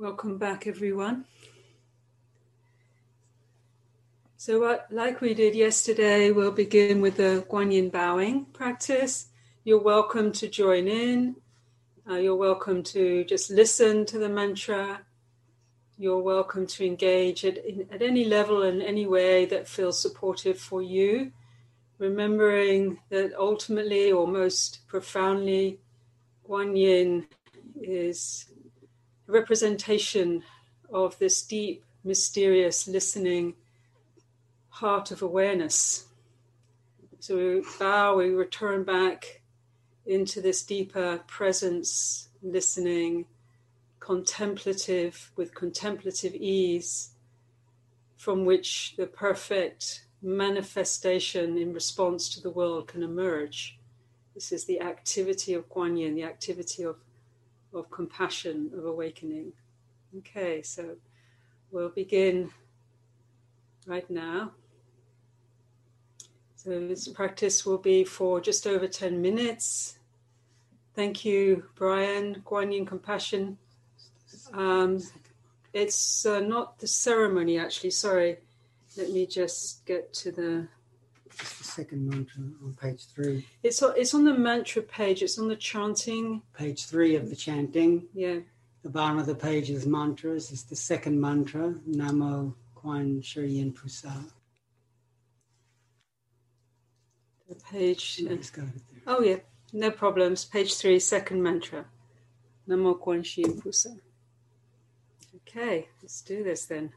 Welcome back, everyone. So like we did yesterday, we'll begin with the Guanyin bowing practice. You're welcome to join in. You're welcome to just listen to the mantra. You're welcome to engage at any level in any way that feels supportive for you. Remembering that ultimately, or most profoundly, Guanyin is a representation of this deep, mysterious, listening heart of awareness. So we bow, we return back into this deeper presence, listening, contemplative, with contemplative ease, from which the perfect manifestation in response to the world can emerge. This is the activity of Guanyin, the activity of compassion, of awakening. Okay, so we'll begin right now. So this practice will be for just over 10 minutes. Thank you, Brian. Guanyin compassion. It's not the ceremony, actually. Sorry. Let me just get to the... It's the second mantra on page 3. It's on the mantra page. It's on the chanting. Page 3 of the chanting. Yeah. The bottom of the page is mantras. It's the second mantra, Namo Quan Shiryen Pusa. The page... Oh, yeah. No problems. Page 3, second mantra. Namo Quan Shiryen Pusa. Okay, let's do this then.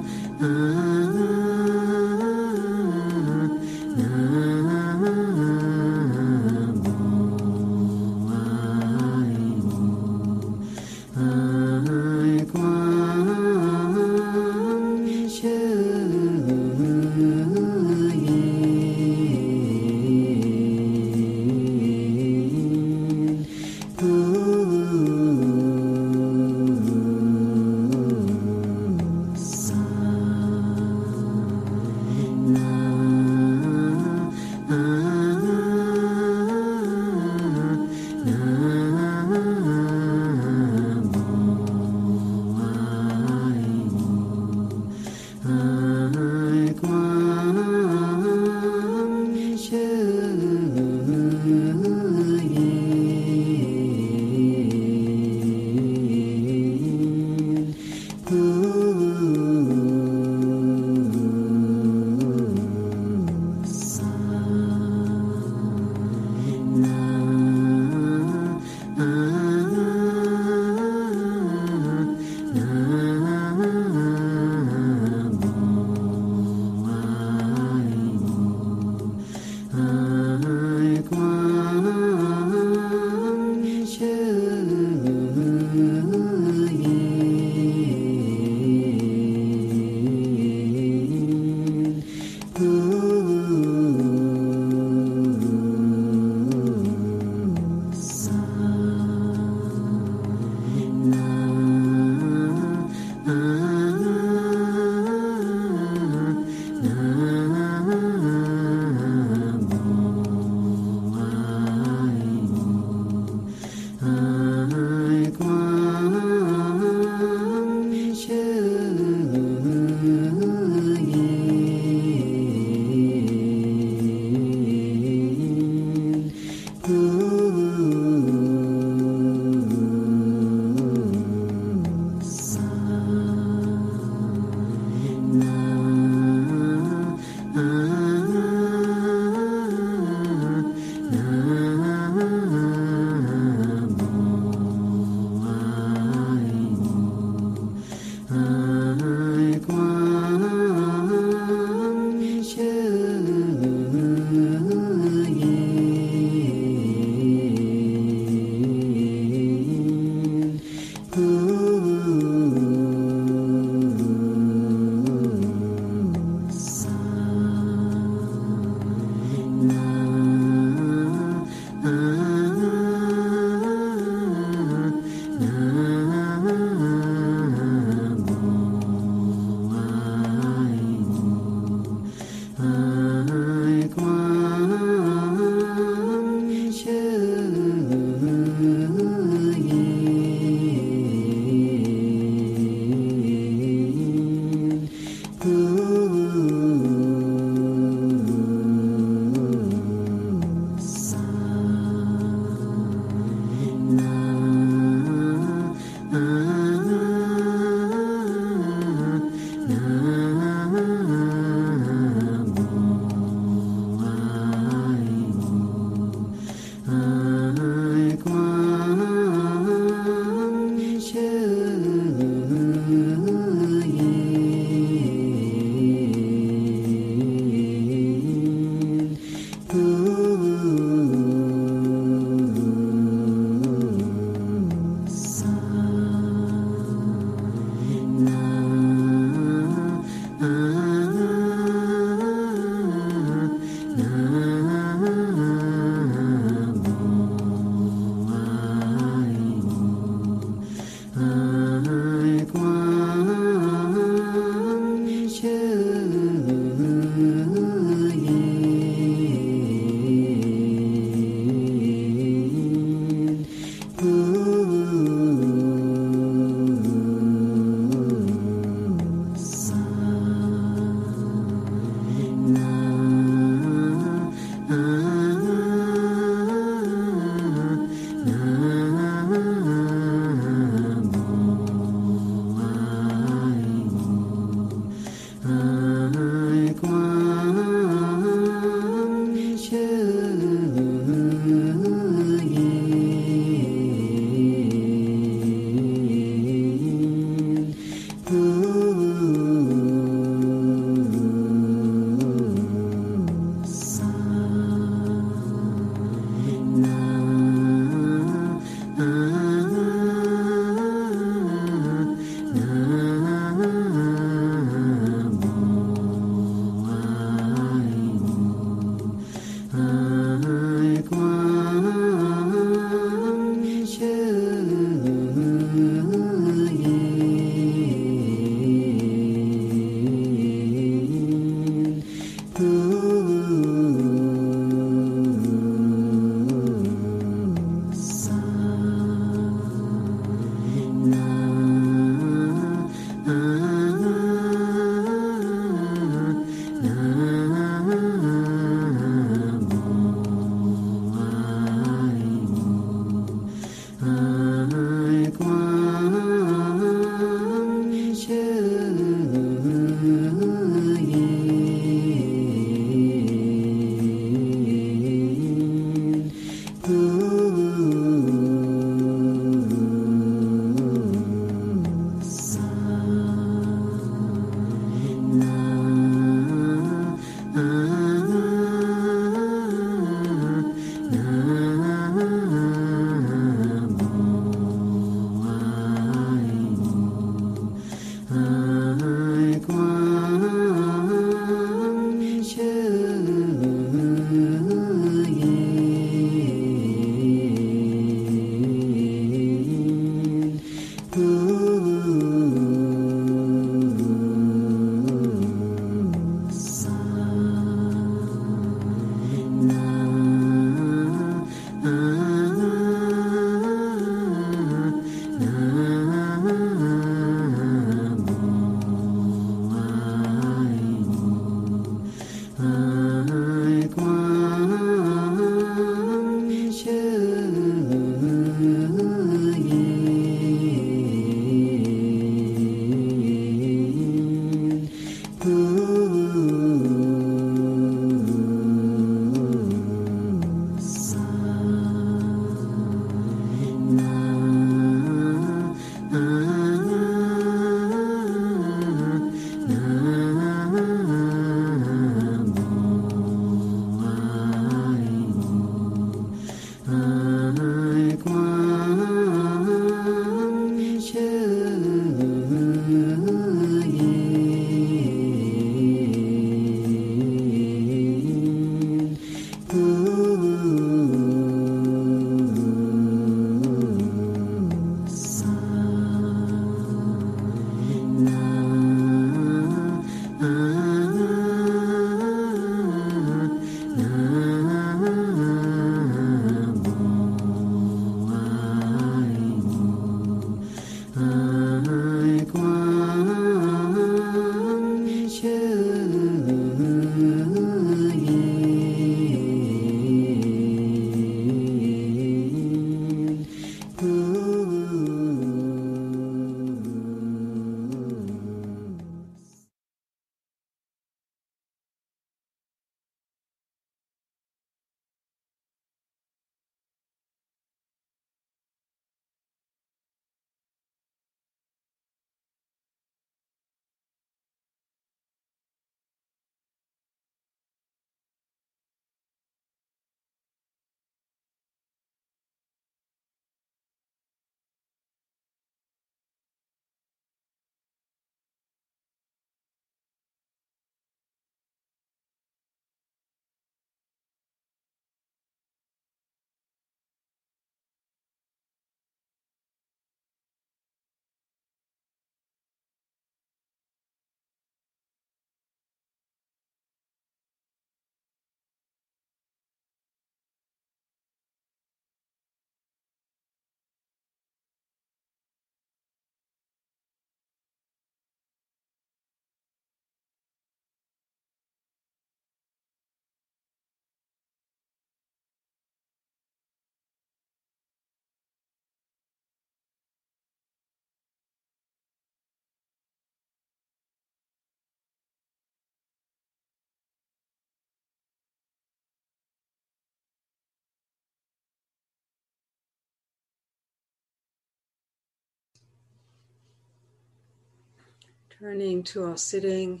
Turning to our sitting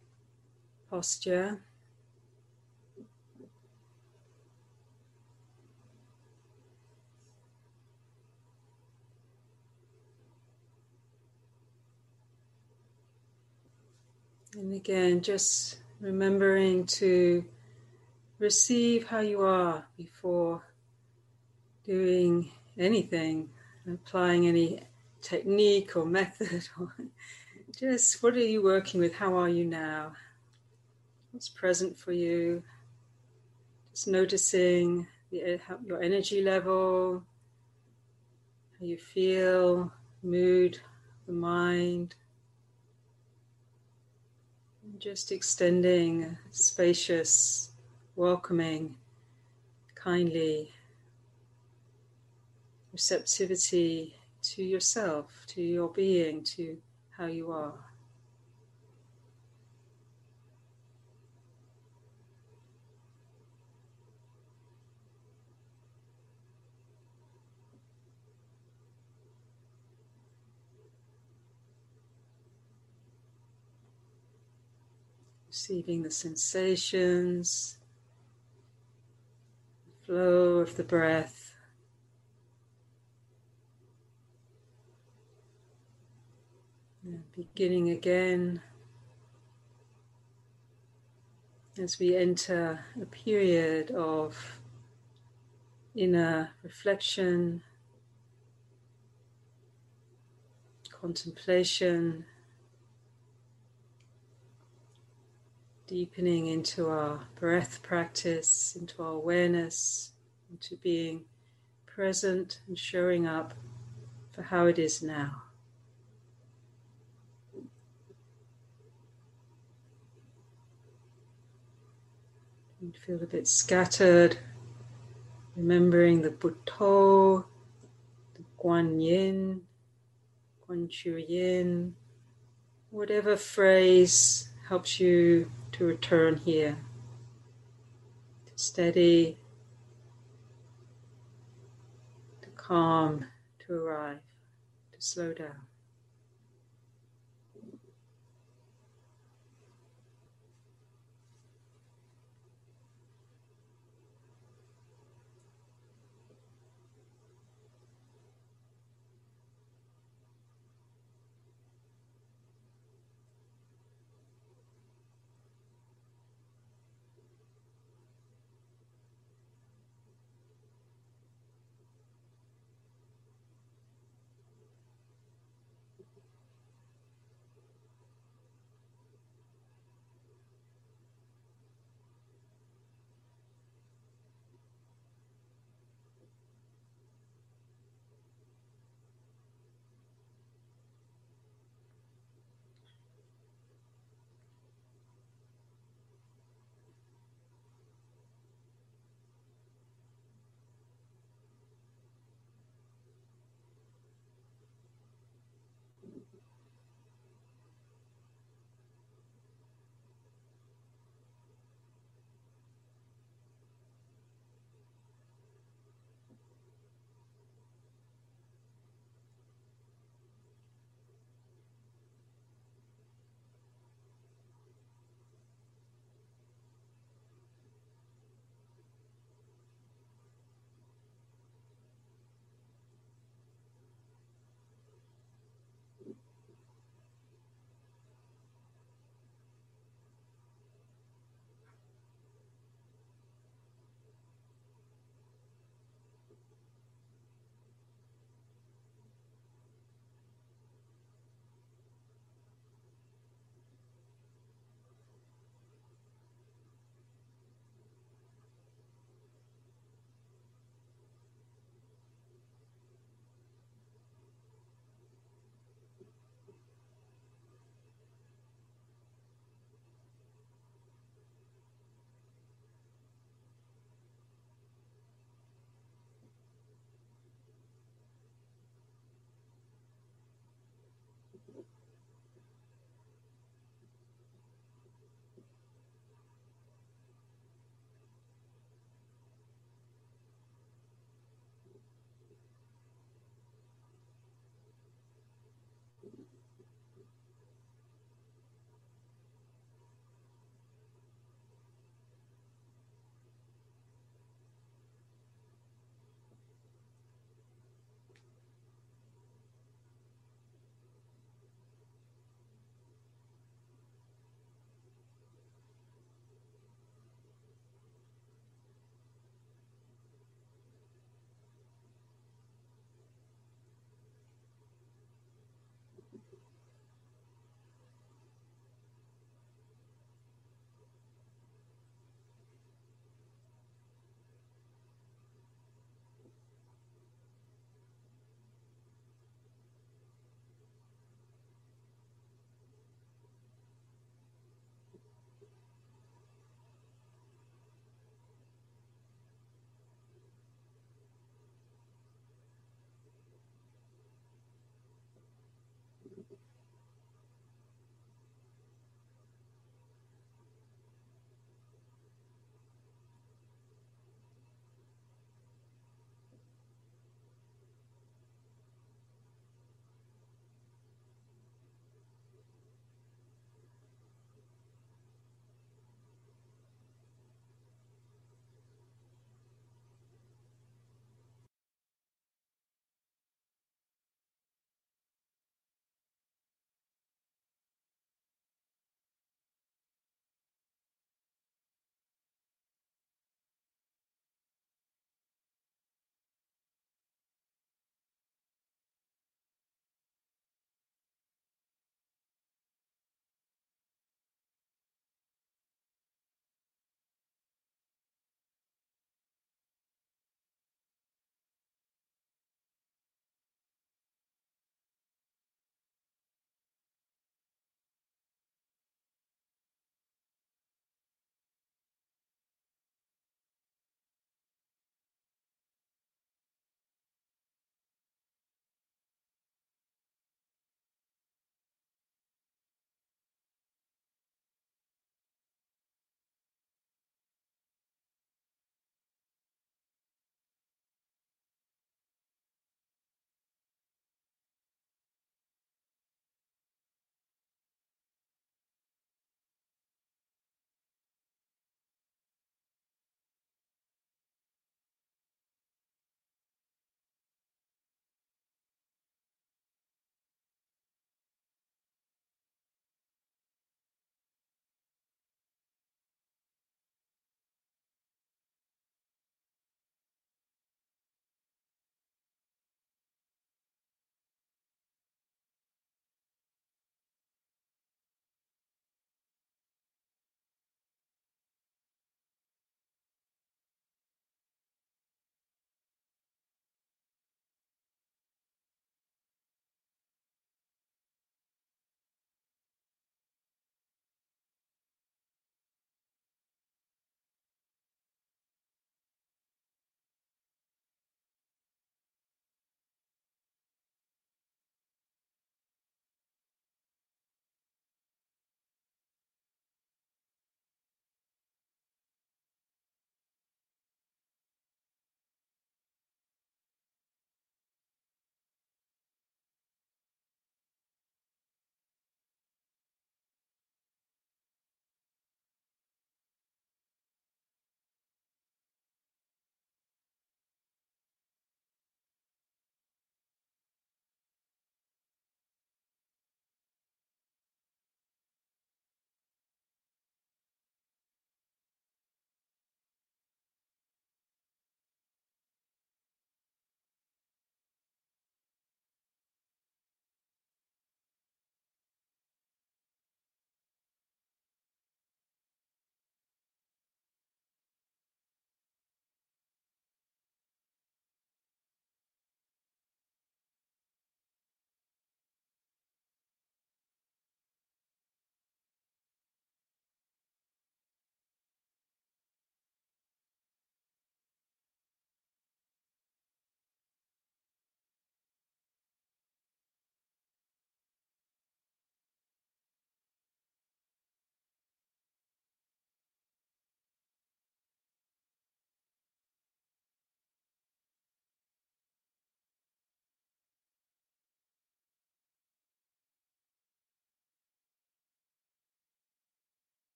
posture. And again, just remembering to receive how you are before doing anything, applying any technique or method, or just what are you working with? How are you now? What's present for you? Just noticing your energy level, how you feel, mood, the mind. Just extending a spacious, welcoming, kindly receptivity to yourself, to your being, to how you are. Receiving the sensations, the flow of the breath. And beginning again as we enter a period of inner reflection, contemplation, deepening into our breath practice, into our awareness, into being present and showing up for how it is now. You feel a bit scattered, remembering the Buddho, the Guan Yin, Guan Chu Yin, whatever phrase helps you to return here, to steady, to calm, to arrive, to slow down.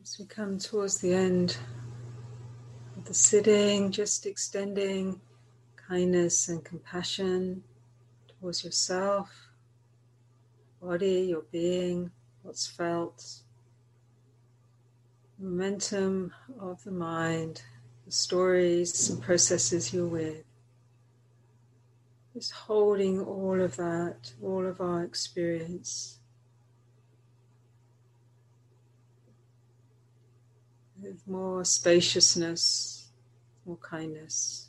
As we come towards the end of the sitting, just extending kindness and compassion towards yourself, body, your being, what's felt, the momentum of the mind, the stories and processes you're with. Just holding all of that, all of our experience with more spaciousness, more kindness.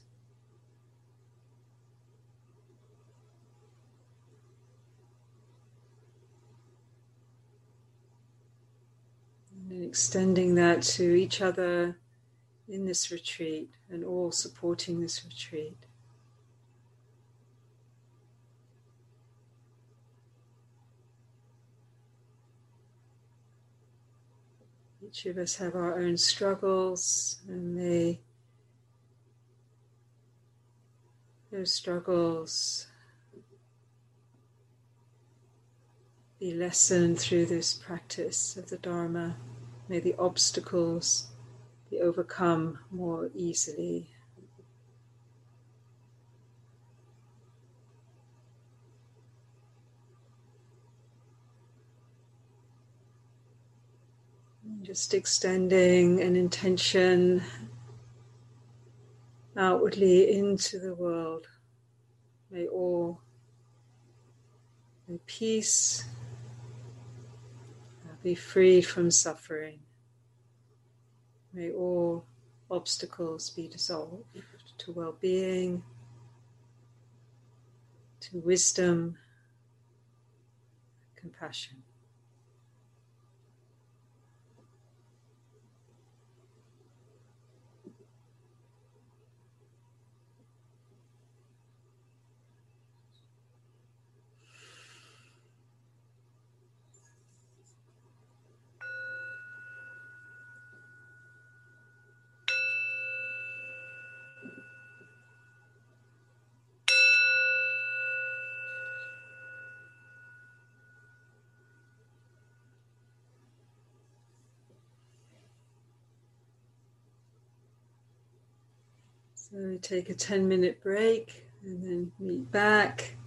And then extending that to each other in this retreat and all supporting this retreat. Each of us have our own struggles, and those struggles be lessened through this practice of the Dharma. May the obstacles be overcome more easily. Just extending an intention outwardly into the world. May peace be freed from suffering. May all obstacles be dissolved to well-being, to wisdom, compassion. So we take a 10-minute break and then meet back.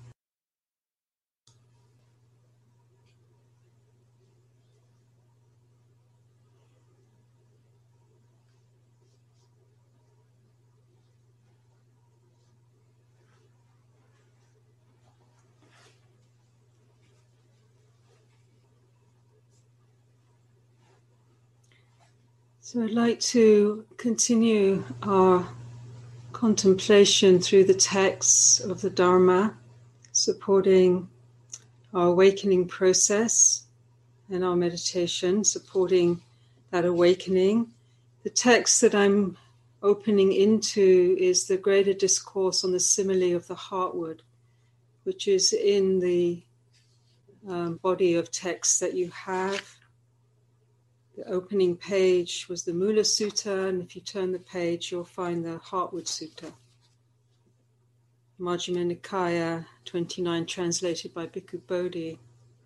So I'd like to continue our contemplation through the texts of the Dharma, supporting our awakening process and our meditation, supporting that awakening. The text that I'm opening into is the Greater Discourse on the Simile of the Heartwood, which is in the body of texts that you have. The opening page was the Mula Sutta, and if you turn the page, you'll find the Heartwood Sutta. Majjhima Nikaya 29, translated by Bhikkhu Bodhi.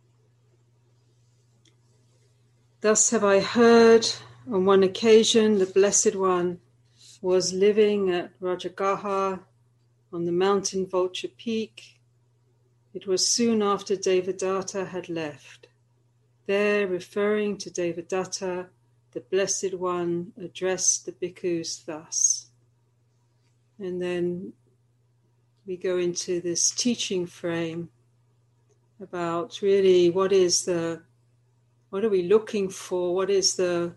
Thus have I heard, on one occasion the Blessed One was living at Rajagaha on the mountain Vulture Peak. It was soon after Devadatta had left. There, referring to Devadatta, the Blessed One addressed the bhikkhus thus. And then we go into this teaching frame about really what are we looking for? What is the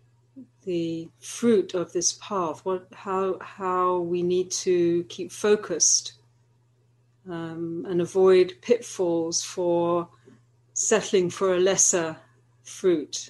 fruit of this path? How we need to keep focused and avoid pitfalls for settling for a lesser fruit.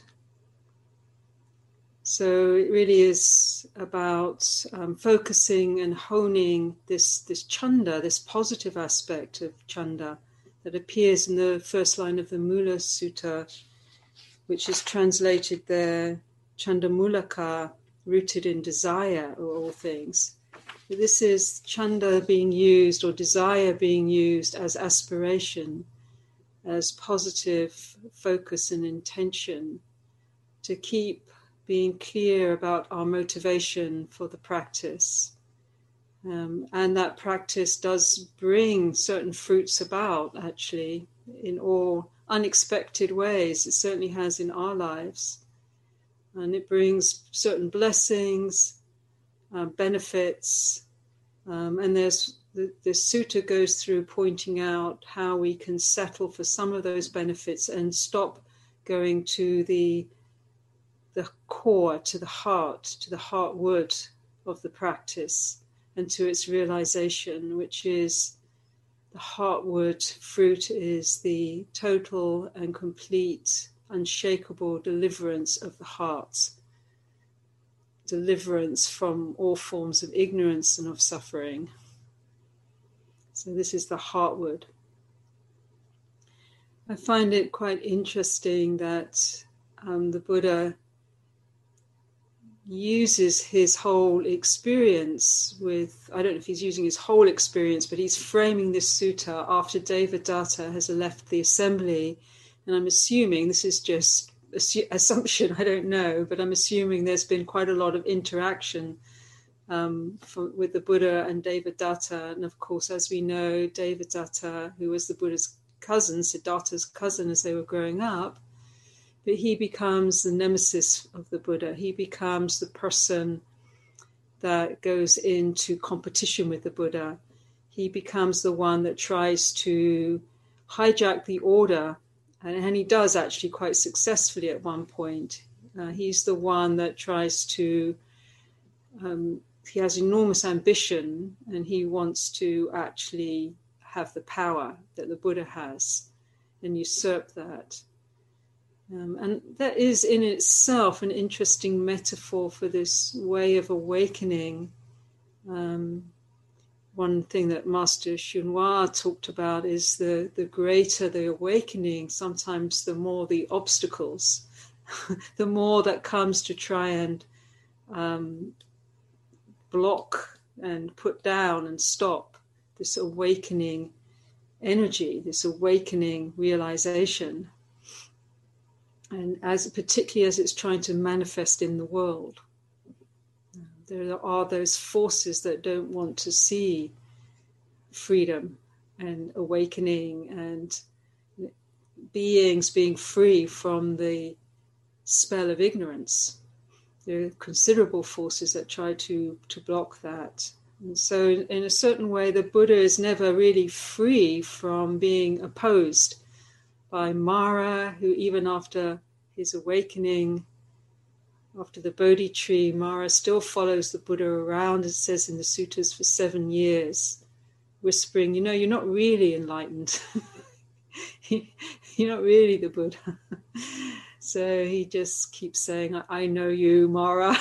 So it really is about focusing and honing this chanda, this positive aspect of chanda that appears in the first line of the Mula Sutta, which is translated there, Chandamulaka, rooted in desire of all things. This is chanda being used, or desire being used, as aspiration, as positive focus and intention to keep being clear about our motivation for the practice. And that practice does bring certain fruits about, actually, in all unexpected ways. It certainly has in our lives. And it brings certain blessings, benefits. And this sutta goes through pointing out how we can settle for some of those benefits and stop going to the core, to the heartwood of the practice, and to its realization, which is the heartwood fruit is the total and complete, unshakable deliverance of the heart, deliverance from all forms of ignorance and of suffering. So this is the heartwood. I find it quite interesting that the Buddha uses his whole experience with, I don't know if he's using his whole experience, but he's framing this sutta after Devadatta has left the assembly. And I'm assuming, this is just assumption, I don't know, but I'm assuming there's been quite a lot of interaction with the Buddha and Devadatta. And of course, as we know, Devadatta, who was the Buddha's cousin, Siddhartha's cousin as they were growing up, but he becomes the nemesis of the Buddha. He becomes the person that goes into competition with the Buddha. He becomes the one that tries to hijack the order, and he does actually quite successfully at one point. He's the one that tries to, he has enormous ambition, and he wants to actually have the power that the Buddha has and usurp that. And that is in itself an interesting metaphor for this way of awakening. One thing that Master Xunhua talked about is the greater the awakening, sometimes the more the obstacles, the more that comes to try and block and put down and stop this awakening energy, this awakening realization. And particularly as it's trying to manifest in the world. There are those forces that don't want to see freedom and awakening and beings being free from the spell of ignorance. There are considerable forces that try to block that. And so in a certain way, the Buddha is never really free from being opposed by Mara, who even after his awakening, after the Bodhi tree, Mara still follows the Buddha around, as it says in the suttas, for 7 years, whispering, you're not really enlightened. You're not really the Buddha. So he just keeps saying, I know you, Mara.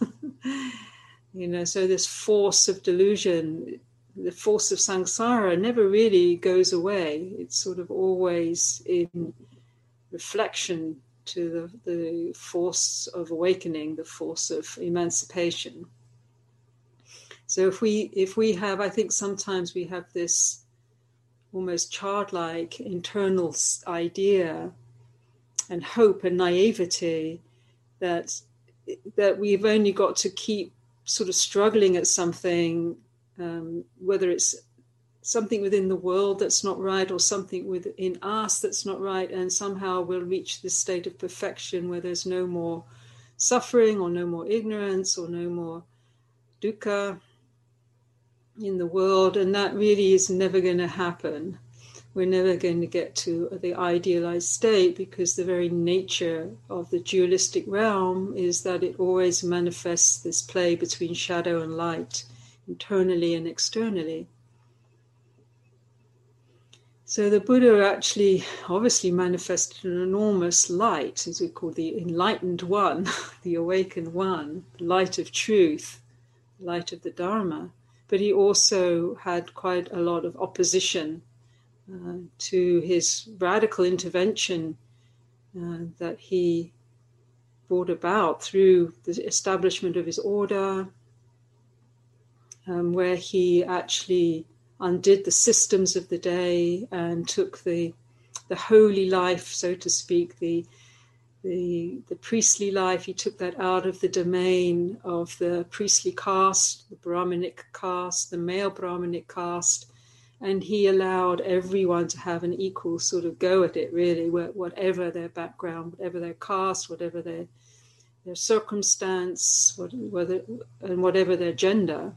So this force of delusion, the force of samsara never really goes away. It's sort of always in reflection to the force of awakening, the force of emancipation. So if we have, I think sometimes we have this almost childlike internal idea and hope and naivety that we've only got to keep sort of struggling at something, whether it's something within the world that's not right or something within us that's not right, and somehow we'll reach this state of perfection where there's no more suffering or no more ignorance or no more dukkha in the world, and that really is never going to happen. We're never going to get to the idealized state, because the very nature of the dualistic realm is that it always manifests this play between shadow and light, internally and externally. So the Buddha actually obviously manifested an enormous light, as we call the enlightened one, the awakened one, light of truth, light of the Dharma. But he also had quite a lot of opposition to his radical intervention that he brought about through the establishment of his order, where he actually undid the systems of the day and took the holy life, so to speak, the the priestly life. He took that out of the domain of the priestly caste, the Brahminic caste, the male Brahminic caste, and he allowed everyone to have an equal sort of go at it, really, whatever their background, whatever their caste, whatever their circumstance, whatever their gender.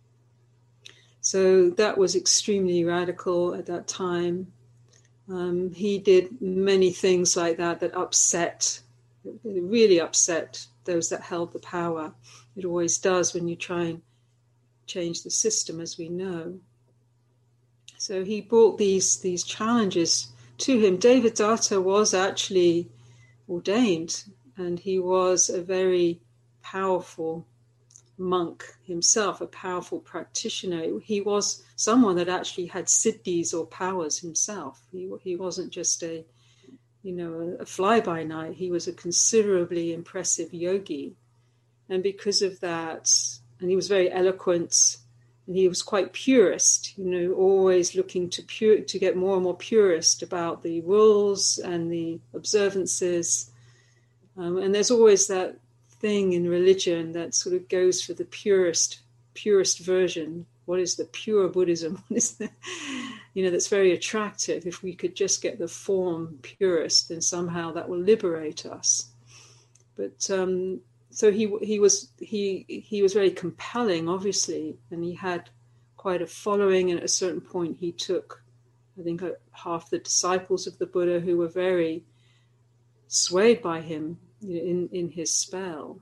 So that was extremely radical at that time. He did many things like that really upset those that held the power. It always does when you try and change the system, as we know. So he brought these challenges to him. Devadatta was actually ordained, and he was a very powerful monk himself, a powerful practitioner. He was someone that actually had siddhis or powers himself. He wasn't just a fly-by-night. He was a considerably impressive yogi, and because of that, and he was very eloquent, and he was quite purist. Always looking to get more and more purist about the rules and the observances. And there's always that thing in religion that sort of goes for the purest version. What is the pure Buddhism? What is that's very attractive. If we could just get the form purest, then somehow that will liberate us. But so he was very compelling, obviously, and he had quite a following. And at a certain point, he took, I think, half the disciples of the Buddha who were very swayed by him in his spell.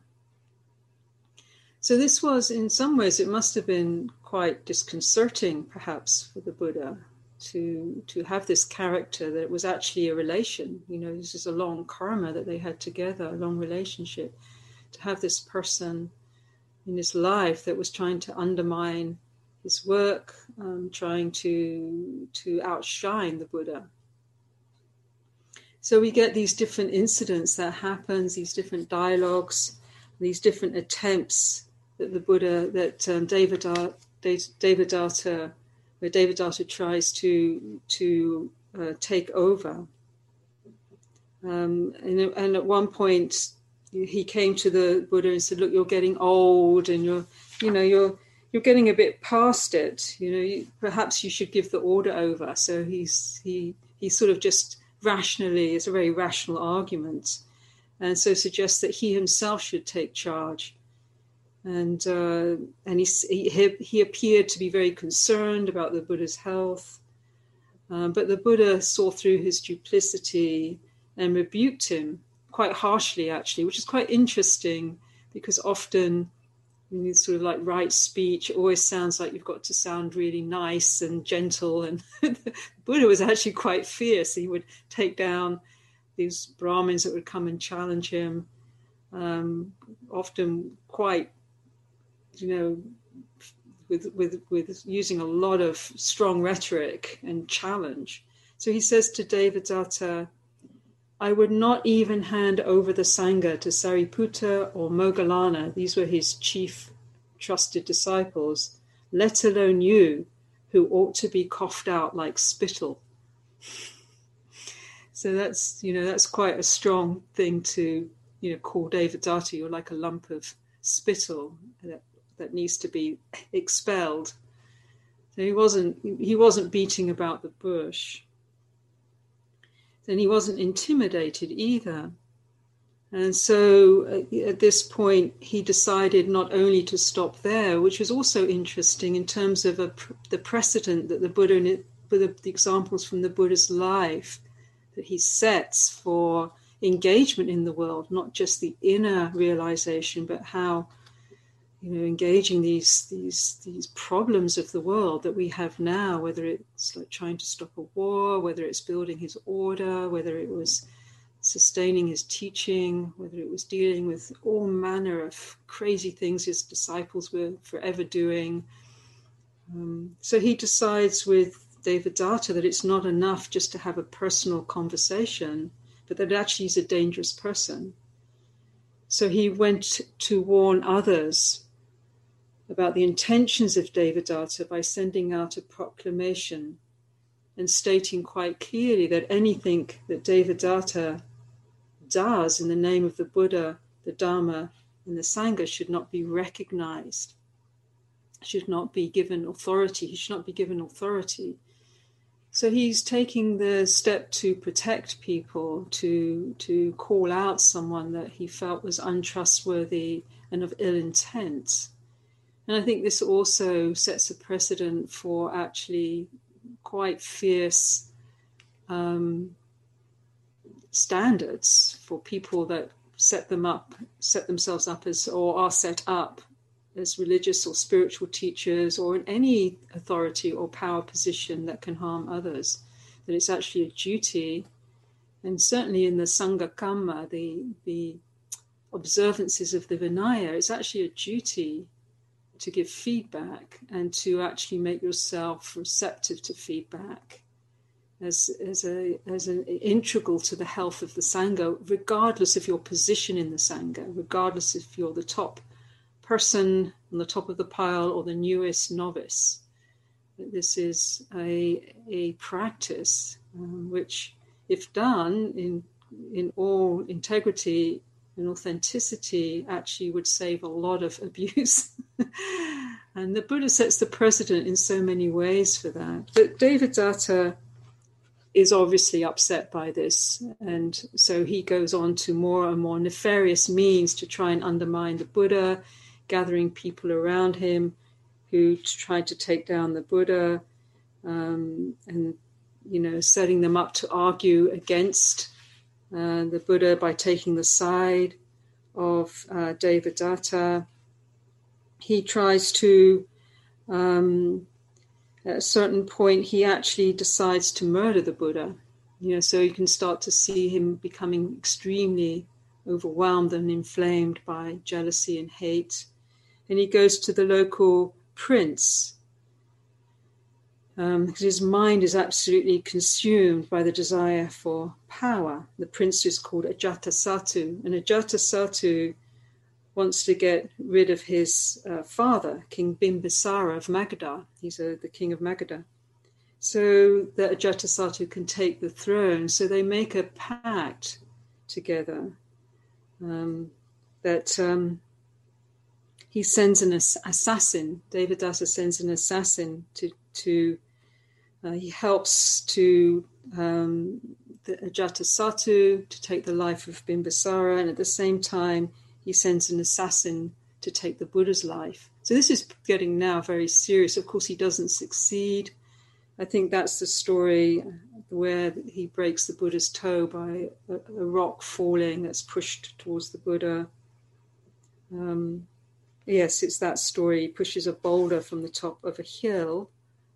So this was, in some ways, it must have been quite disconcerting, perhaps, for the Buddha to have this character that was actually a relation. This is a long karma that they had together, a long relationship. To have this person in his life that was trying to undermine his work, trying to outshine the Buddha. So we get these different incidents that happens, these different dialogues, these different attempts that the Buddha, that Devadatta, where Devadatta tries to take over. And at one point, he came to the Buddha and said, "Look, you're getting old, and you're getting a bit past it. Perhaps you should give the order over." So he sort of just rationally, it's a very rational argument, and so suggests that he himself should take charge. And he appeared to be very concerned about the Buddha's health, but the Buddha saw through his duplicity and rebuked him quite harshly, actually, which is quite interesting, because often when you sort of like write speech, it always sounds like you've got to sound really nice and gentle, and the Buddha was actually quite fierce. He would take down these Brahmins that would come and challenge him, often quite, with using a lot of strong rhetoric and challenge. So he says to Devadatta, "I would not even hand over the Sangha to Sariputta or Moggallana," these were his chief trusted disciples, "let alone you, who ought to be coughed out like spittle." So that's quite a strong thing to, call Devadatta. You're like a lump of spittle that needs to be expelled. So he wasn't beating about the bush. Then he wasn't intimidated either. And so at this point, he decided not only to stop there, which was also interesting in terms of the precedent that the Buddha, the examples from the Buddha's life that he sets for engagement in the world, not just the inner realization, but how, engaging these problems of the world that we have now, whether it's like trying to stop a war, whether it's building his order, whether it was sustaining his teaching, whether it was dealing with all manner of crazy things his disciples were forever doing. So he decides with Devadatta that it's not enough just to have a personal conversation, but that actually he's a dangerous person. So he went to warn others about the intentions of Devadatta by sending out a proclamation and stating quite clearly that anything that Devadatta does in the name of the Buddha, the Dharma, and the Sangha should not be recognized, should not be given authority. He should not be given authority. So he's taking the step to protect people, to call out someone that he felt was untrustworthy and of ill intent. And I think this also sets a precedent for actually quite fierce standards for people that set themselves up as, or are set up as religious or spiritual teachers or in any authority or power position that can harm others. That it's actually a duty, and certainly in the Sangha Kamma, the observances of the Vinaya, it's actually a duty to give feedback and to actually make yourself receptive to feedback as an integral to the health of the Sangha, regardless of your position in the Sangha, regardless if you're the top person on the top of the pile or the newest novice. This is a practice which, if done in all integrity and authenticity, actually would save a lot of abuse. And the Buddha sets the precedent in so many ways for that. But Devadatta is obviously upset by this, and so he goes on to more and more nefarious means to try and undermine the Buddha, gathering people around him who tried to take down the Buddha, and setting them up to argue against the Buddha by taking the side of Devadatta. He tries to, at a certain point, he actually decides to murder the Buddha. So you can start to see him becoming extremely overwhelmed and inflamed by jealousy and hate. And he goes to the local prince, because his mind is absolutely consumed by the desire for power. The prince is called Ajatasattu, and Ajatasattu wants to get rid of his father, King Bimbisara of Magadha. He's the king of Magadha. So that Ajatasattu can take the throne. So they make a pact together that he sends an assassin. Devadatta sends an assassin to he helps to the Ajatasattu to take the life of Bimbisara, and at the same time he sends an assassin to take the Buddha's life. So this is getting now very serious. Of course, he doesn't succeed. I think that's the story where he breaks the Buddha's toe by a rock falling that's pushed towards the Buddha. Yes, it's that story. He pushes a boulder from the top of a hill.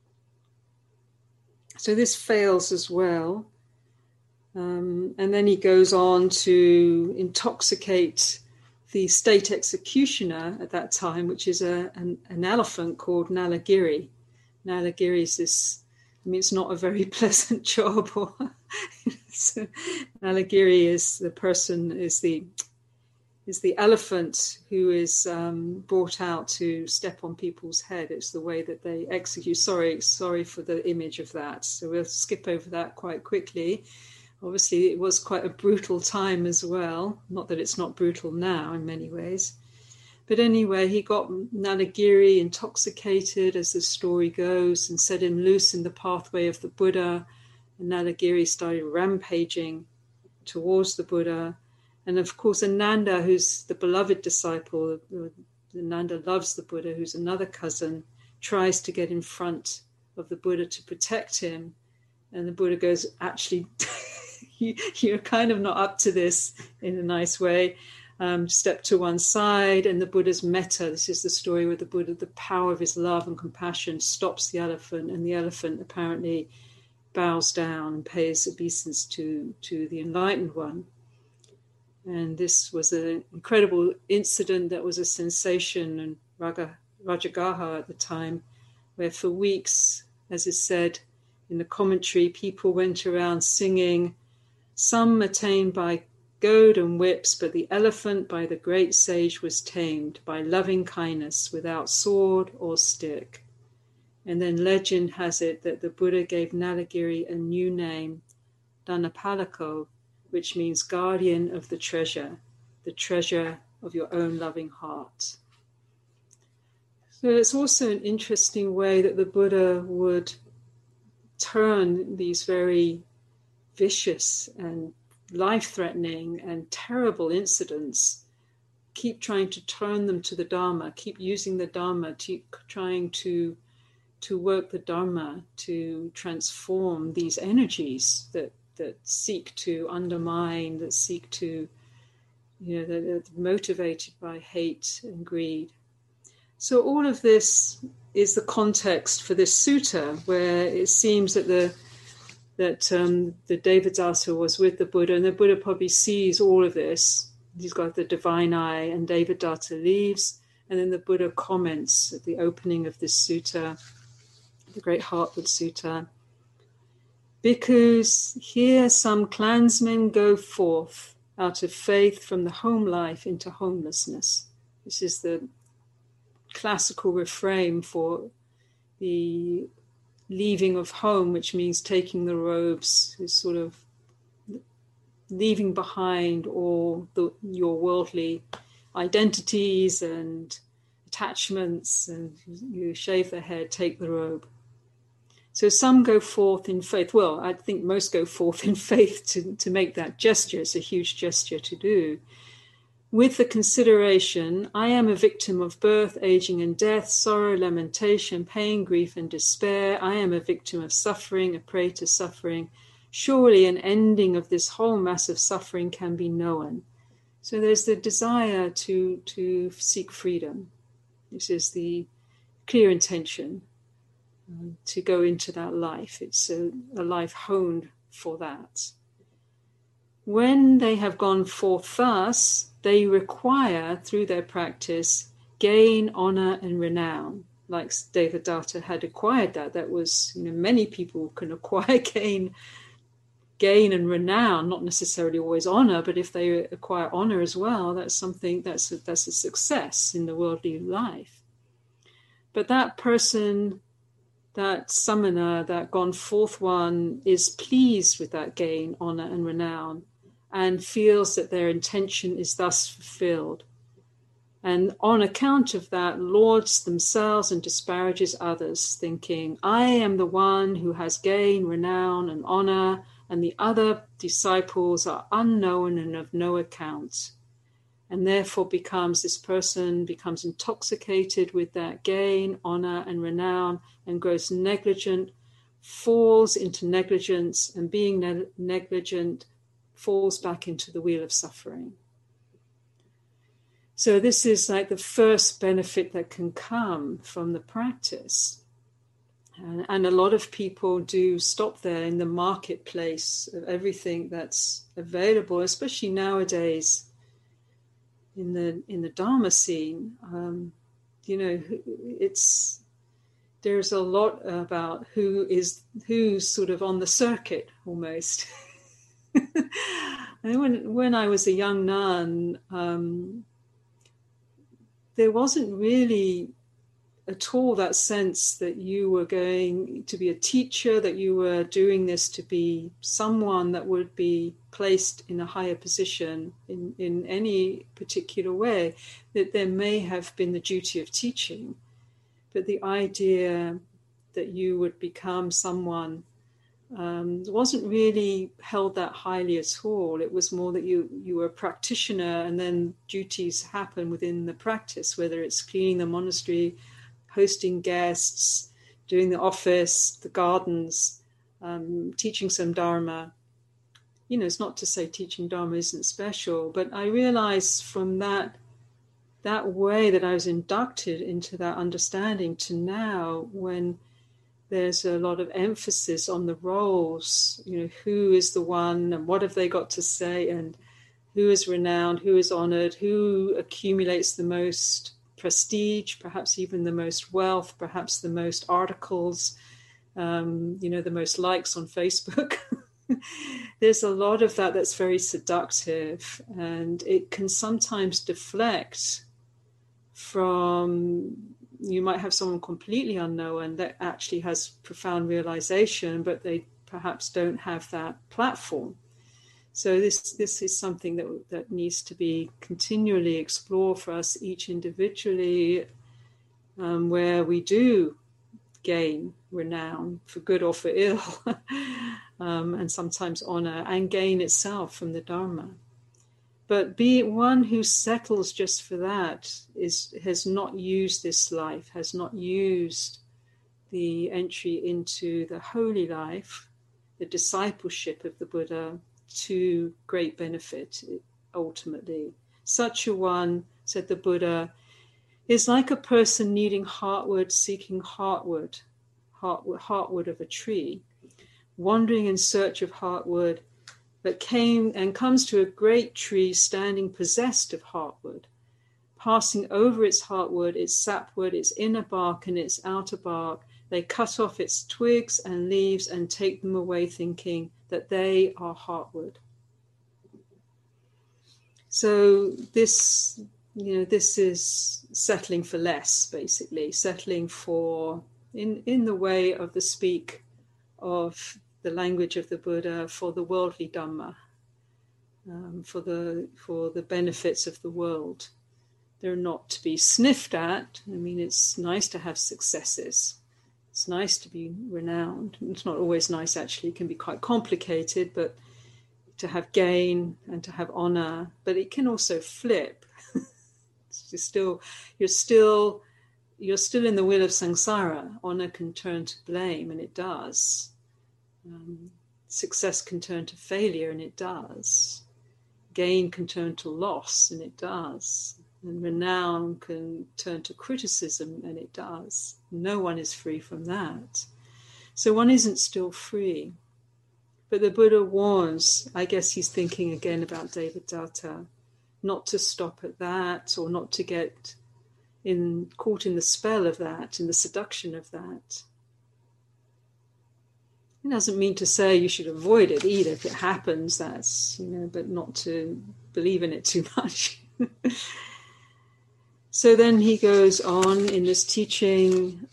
So this fails as well. And then he goes on to intoxicate the state executioner at that time, which is an elephant called Nalagiri. Nalagiri is this, it's not a very pleasant job. So Nalagiri is the elephant who is brought out to step on people's head. It's the way that they execute. Sorry for the image of that. So we'll skip over that quite quickly. Obviously, it was quite a brutal time as well. Not that it's not brutal now in many ways. But anyway, he got Nalagiri intoxicated, as the story goes, and set him loose in the pathway of the Buddha. And Nalagiri started rampaging towards the Buddha. And of course, Ananda, who's the beloved disciple, Ananda loves the Buddha, who's another cousin, tries to get in front of the Buddha to protect him. And the Buddha goes, actually, you're kind of not up to this in a nice way. Step to one side, and the Buddha's metta, this is the story where the Buddha, the power of his love and compassion, stops the elephant, and the elephant apparently bows down and pays obeisance to the enlightened one. And this was an incredible incident that was a sensation in Rajagaha at the time, where for weeks, as is said in the commentary, people went around singing, "Some attained by goad and whips, but the elephant by the great sage was tamed by loving kindness without sword or stick." And then legend has it that the Buddha gave Nalagiri a new name, Dhanapalako, which means guardian of the treasure of your own loving heart. So it's also an interesting way that the Buddha would turn these very vicious and life-threatening and terrible incidents, keep trying to turn them to the Dharma, keep using the Dharma, keep trying to work the Dharma to transform these energies that seek to undermine, that seek to, that are motivated by hate and greed. So all of this is the context for this sutta, where it seems that the Devadatta was with the Buddha, and the Buddha probably sees all of this. He's got the divine eye, and Devadatta leaves, and then the Buddha comments at the opening of this sutta, the Great Heartwood Sutta. Bhikkhus, here some clansmen go forth out of faith from the home life into homelessness. This is the classical refrain for the leaving of home, which means taking the robes, is sort of leaving behind all your worldly identities and attachments, and you shave the head, take the robe. So some go forth in faith. Well, I think most go forth in faith to make that gesture. It's a huge gesture to do. With the consideration, I am a victim of birth, aging and death, sorrow, lamentation, pain, grief and despair. I am a victim of suffering, a prey to suffering. Surely an ending of this whole mass of suffering can be known. So there's the desire to seek freedom. This is the clear intention to go into that life. It's a life honed for that. When they have gone forth thus, they require, through their practice, gain, honor, and renown. Like Devadatta had acquired that. That was, many people can acquire gain and renown, not necessarily always honor, but if they acquire honor as well, that's something that's a success in the worldly life. But that person, that samana, that gone forth one, is pleased with that gain, honor, and renown, and feels that their intention is thus fulfilled. And on account of that, lauds themselves and disparages others, thinking, I am the one who has gain, renown, and honor, and the other disciples are unknown and of no account. And therefore this person becomes intoxicated with that gain, honor, and renown, and grows negligent, falls into negligence, and being negligent, falls back into the wheel of suffering. So this is like the first benefit that can come from the practice. And a lot of people do stop there in the marketplace of everything that's available, especially nowadays in the Dharma scene. There's a lot about who's sort of on the circuit almost. And when I was a young nun, there wasn't really at all that sense that you were going to be a teacher, that you were doing this to be someone that would be placed in a higher position in any particular way, that there may have been the duty of teaching. But the idea that you would become someone wasn't really held that highly at all. It was more that you were a practitioner, and then duties happen within the practice, whether it's cleaning the monastery, hosting guests, doing the office, the gardens, teaching some Dharma. It's not to say teaching Dharma isn't special, but I realized from that way that I was inducted into that understanding to now, when there's a lot of emphasis on the roles, who is the one and what have they got to say, and who is renowned, who is honored, who accumulates the most prestige, perhaps even the most wealth, perhaps the most articles, the most likes on Facebook. There's a lot of that's very seductive, and it can sometimes deflect from, you might have someone completely unknown that actually has profound realization, but they perhaps don't have that platform. So this is something that needs to be continually explored for us each individually, where we do gain renown for good or for ill, and sometimes honor, and gain itself from the Dharma. But be one who settles just for that has not used this life, has not used the entry into the holy life, the discipleship of the Buddha, to great benefit ultimately. Such a one, said the Buddha, is like a person needing heartwood, seeking heartwood of a tree, wandering in search of heartwood, but came and comes to a great tree standing possessed of heartwood, passing over its heartwood, its sapwood, its inner bark and its outer bark. They cut off its twigs and leaves and take them away, thinking that they are heartwood. So this is settling for less, basically, settling for, in the way of the speak of the language of the Buddha, for the worldly Dhamma, for the benefits of the world. They're not to be sniffed at. I mean, it's nice to have successes. It's nice to be renowned. It's not always nice, actually. It can be quite complicated, but to have gain and to have honor. But it can also flip. You're still in the wheel of samsara. Honor can turn to blame, and it does. Success can turn to failure, and it does. Gain can turn to loss, and it does. And renown can turn to criticism, and it does. No one is free from that. So one isn't still free. But the Buddha warns, I guess he's thinking again about Devadatta, not to stop at that, or not to get caught in the spell of that, in the seduction of that. It doesn't mean to say you should avoid it either. If it happens, that's, but not to believe in it too much. So then he goes on in this teaching,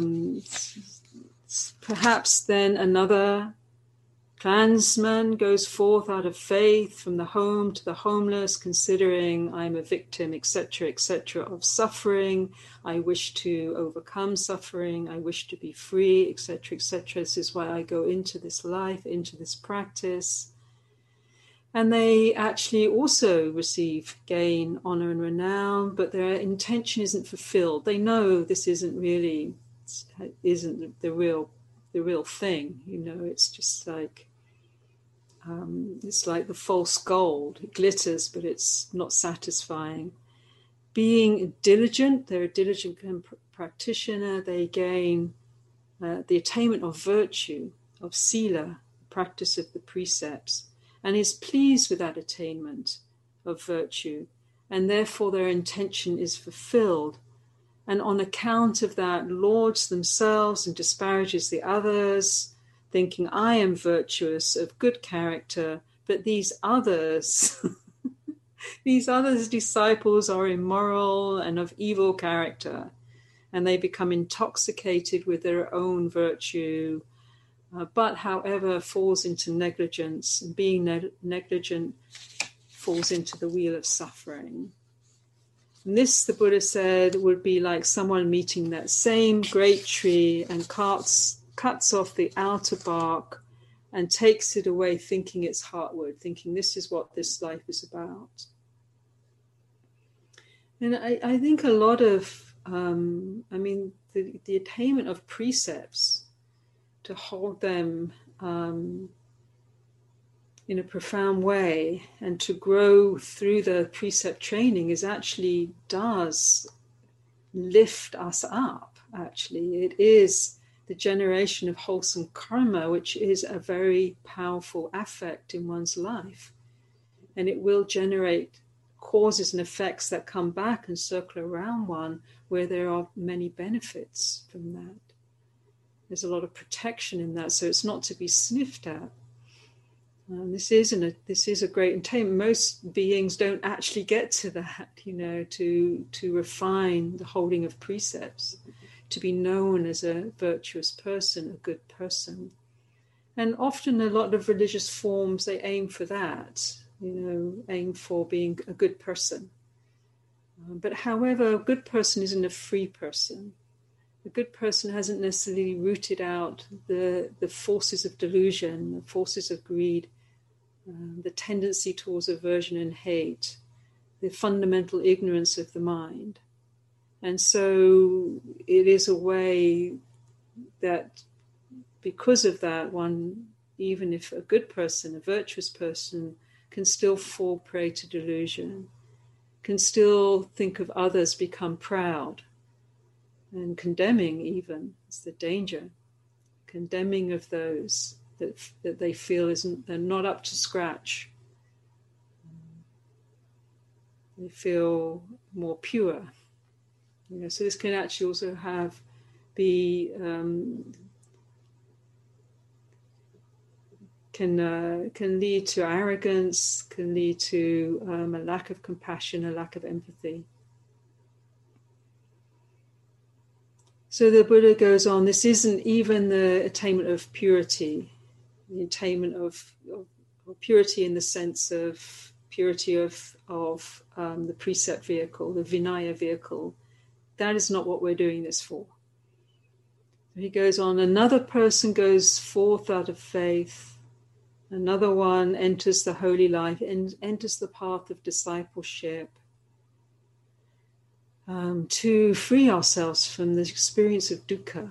perhaps then another clansman goes forth out of faith from the home to the homeless, considering I'm a victim, etc., of suffering. I wish to overcome suffering. I wish to be free, etc., etc. This is why I go into this life, into this practice. And they actually also receive gain, honor, and renown, but their intention isn't fulfilled. They know this isn't the real thing. It's just like it's like the false gold. It glitters, but it's not satisfying. Being diligent, they're a diligent practitioner. They gain the attainment of virtue, of sila, practice of the precepts, and is pleased with that attainment of virtue, and therefore their intention is fulfilled. And on account of that, lauds themselves and disparages the others, thinking, I am virtuous, of good character, but these others, disciples are immoral and of evil character, and they become intoxicated with their own virtue, but however falls into negligence, and being negligent falls into the wheel of suffering. And this, the Buddha said, would be like someone meeting that same great tree and cuts off the outer bark and takes it away, thinking it's heartwood, thinking this is what this life is about. And I think a lot of, the attainment of precepts, to hold them in a profound way and to grow through the precept training does lift us up, actually. It is the generation of wholesome karma, which is a very powerful affect in one's life. And it will generate causes and effects that come back and circle around one, where there are many benefits from that. There's a lot of protection in that, so it's not to be sniffed at. This is a great attainment. Most beings don't actually get to that, to refine the holding of precepts, to be known as a virtuous person, a good person. And often a lot of religious forms, they aim for that, aim for being a good person. But however, a good person isn't a free person. A good person hasn't necessarily rooted out the forces of delusion, the forces of greed, the tendency towards aversion and hate, the fundamental ignorance of the mind. And so it is a way that because of that, one, even if a good person, a virtuous person, can still fall prey to delusion, can still think of others become proud and condemning even. It's the danger. Condemning of those that they feel they're not up to scratch. They feel more pure. So this can actually also can lead to arrogance, can lead to a lack of compassion, a lack of empathy. So the Buddha goes on, this isn't even the attainment of purity, the attainment of purity in the sense of purity of the precept vehicle, the Vinaya vehicle. That is not what we're doing this for. He goes on, another person goes forth out of faith, another one enters the holy life and enters the path of discipleship, to free ourselves from the experience of dukkha,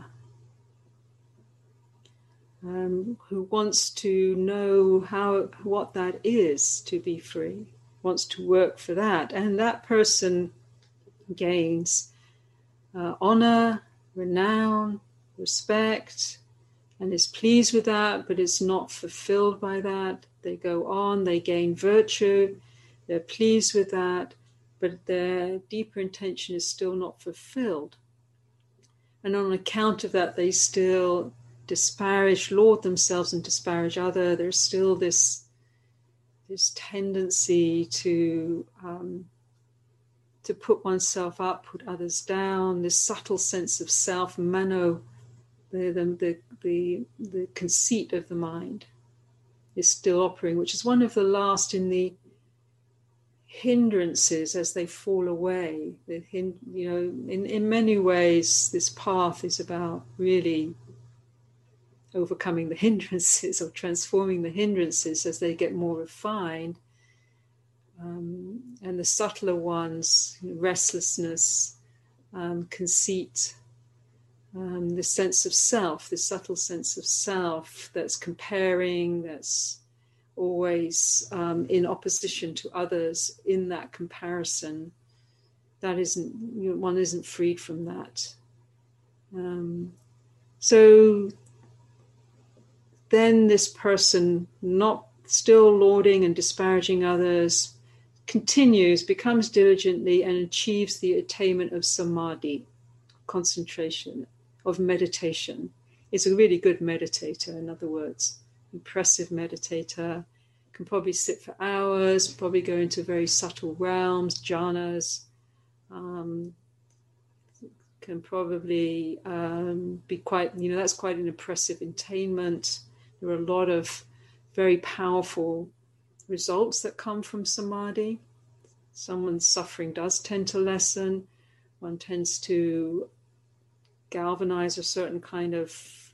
who wants to know what that is to be free, wants to work for that. And that person gains honor, renown, respect, and is pleased with that, but is not fulfilled by that. They go on, they gain virtue, they're pleased with that, but their deeper intention is still not fulfilled. And on account of that, they still laud themselves and disparage others. There's still this tendency to put oneself up, put others down, this subtle sense of self, mano, the conceit of the mind is still operating, which is one of the last in the hindrances as they fall away. In many ways, this path is about really overcoming the hindrances or transforming the hindrances as they get more refined. And the subtler ones, restlessness, conceit, the sense of self, this subtle sense of self that's comparing, that's always in opposition to others in that comparison, that one isn't freed from that. So then this person, not still lauding and disparaging others, becomes diligently and achieves the attainment of samadhi, concentration, of meditation. Is a really good meditator, in other words. Impressive meditator, can probably sit for hours, probably go into very subtle realms, jhanas, can probably be quite, that's quite an impressive attainment. There are a lot of very powerful results that come from samadhi. Someone's suffering does tend to lessen. One tends to galvanize a certain kind of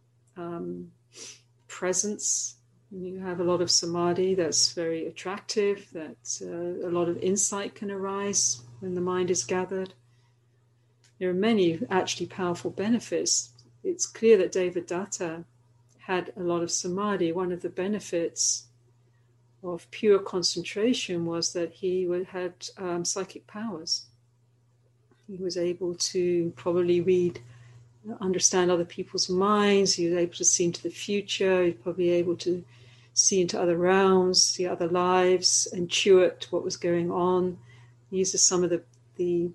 presence. You have a lot of samadhi that's very attractive, that a lot of insight can arise when the mind is gathered. There are many actually powerful benefits. It's clear that Devadatta had a lot of samadhi. One of the benefits of pure concentration was that he had psychic powers. He was able to probably understand other people's minds. He was able to see into the future. He was probably able to see into other realms, see other lives, intuit what was going on. These are some of the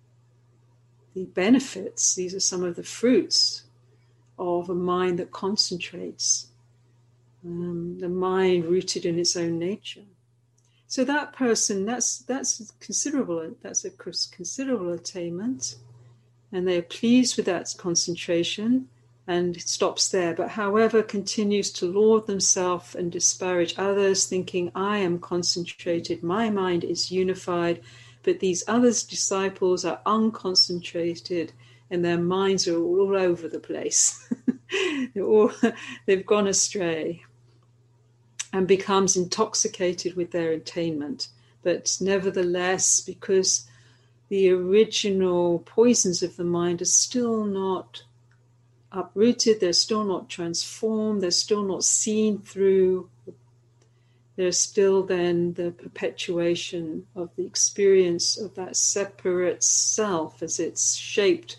benefits. These are some of the fruits of a mind that concentrates, the mind rooted in its own nature. So that person, that's considerable. That's a considerable attainment, and they are pleased with that concentration, and it stops there. But however, continues to laud themselves and disparage others, thinking, I am concentrated, my mind is unified, but these other disciples are unconcentrated and their minds are all over the place. They've gone astray and becomes intoxicated with their attainment. But nevertheless, because the original poisons of the mind are still not uprooted, they're still not transformed, they're still not seen through, there's still then the perpetuation of the experience of that separate self as it's shaped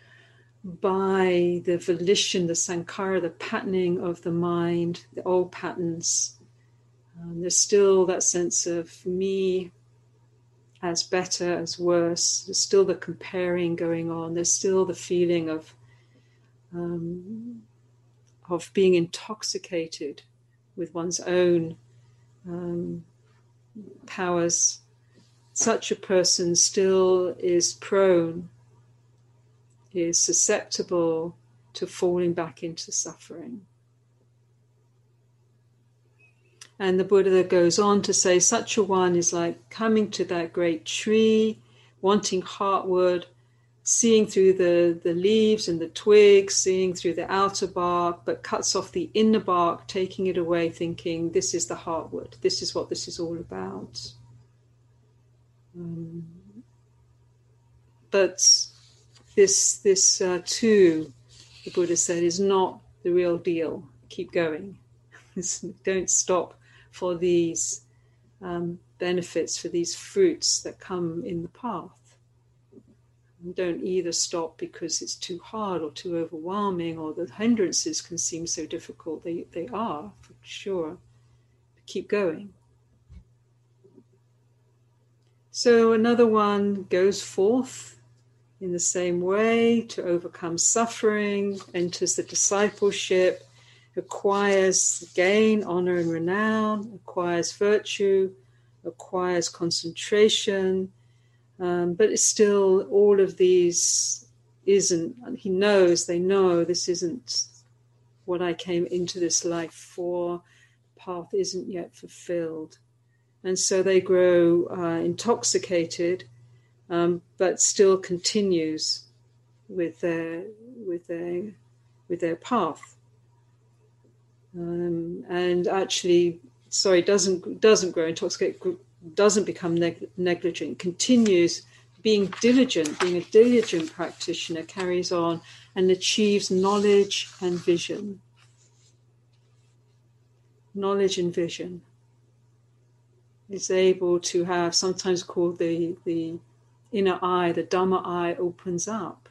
by the volition, the sankhara, the patterning of the mind, the old patterns. There's still that sense of me as better, as worse. There's still the comparing going on. There's still the feeling of being intoxicated with one's own powers. Such a person still is prone, is susceptible to falling back into suffering. And the Buddha goes on to say, such a one is like coming to that great tree, wanting heartwood, seeing through the leaves and the twigs, seeing through the outer bark, but cuts off the inner bark, taking it away, thinking, this is the heartwood, this is what this is all about. But this too, the Buddha said, is not the real deal. Keep going. Don't stop for these benefits, for these fruits that come in the path. And don't either stop because it's too hard or too overwhelming or the hindrances can seem so difficult. They are, for sure. But keep going. So another one goes forth in the same way to overcome suffering, enters the discipleship, acquires gain, honor and renown, acquires virtue, acquires concentration, but it's still all of these isn't, they know this isn't what I came into this life for, path isn't yet fulfilled. And so they grow intoxicated, but still continues with their path. And actually, doesn't grow intoxicated, doesn't become negligent, continues being diligent, being a diligent practitioner, carries on and achieves knowledge and vision. Knowledge and vision is able to have, sometimes called the inner eye, the Dhamma eye opens up.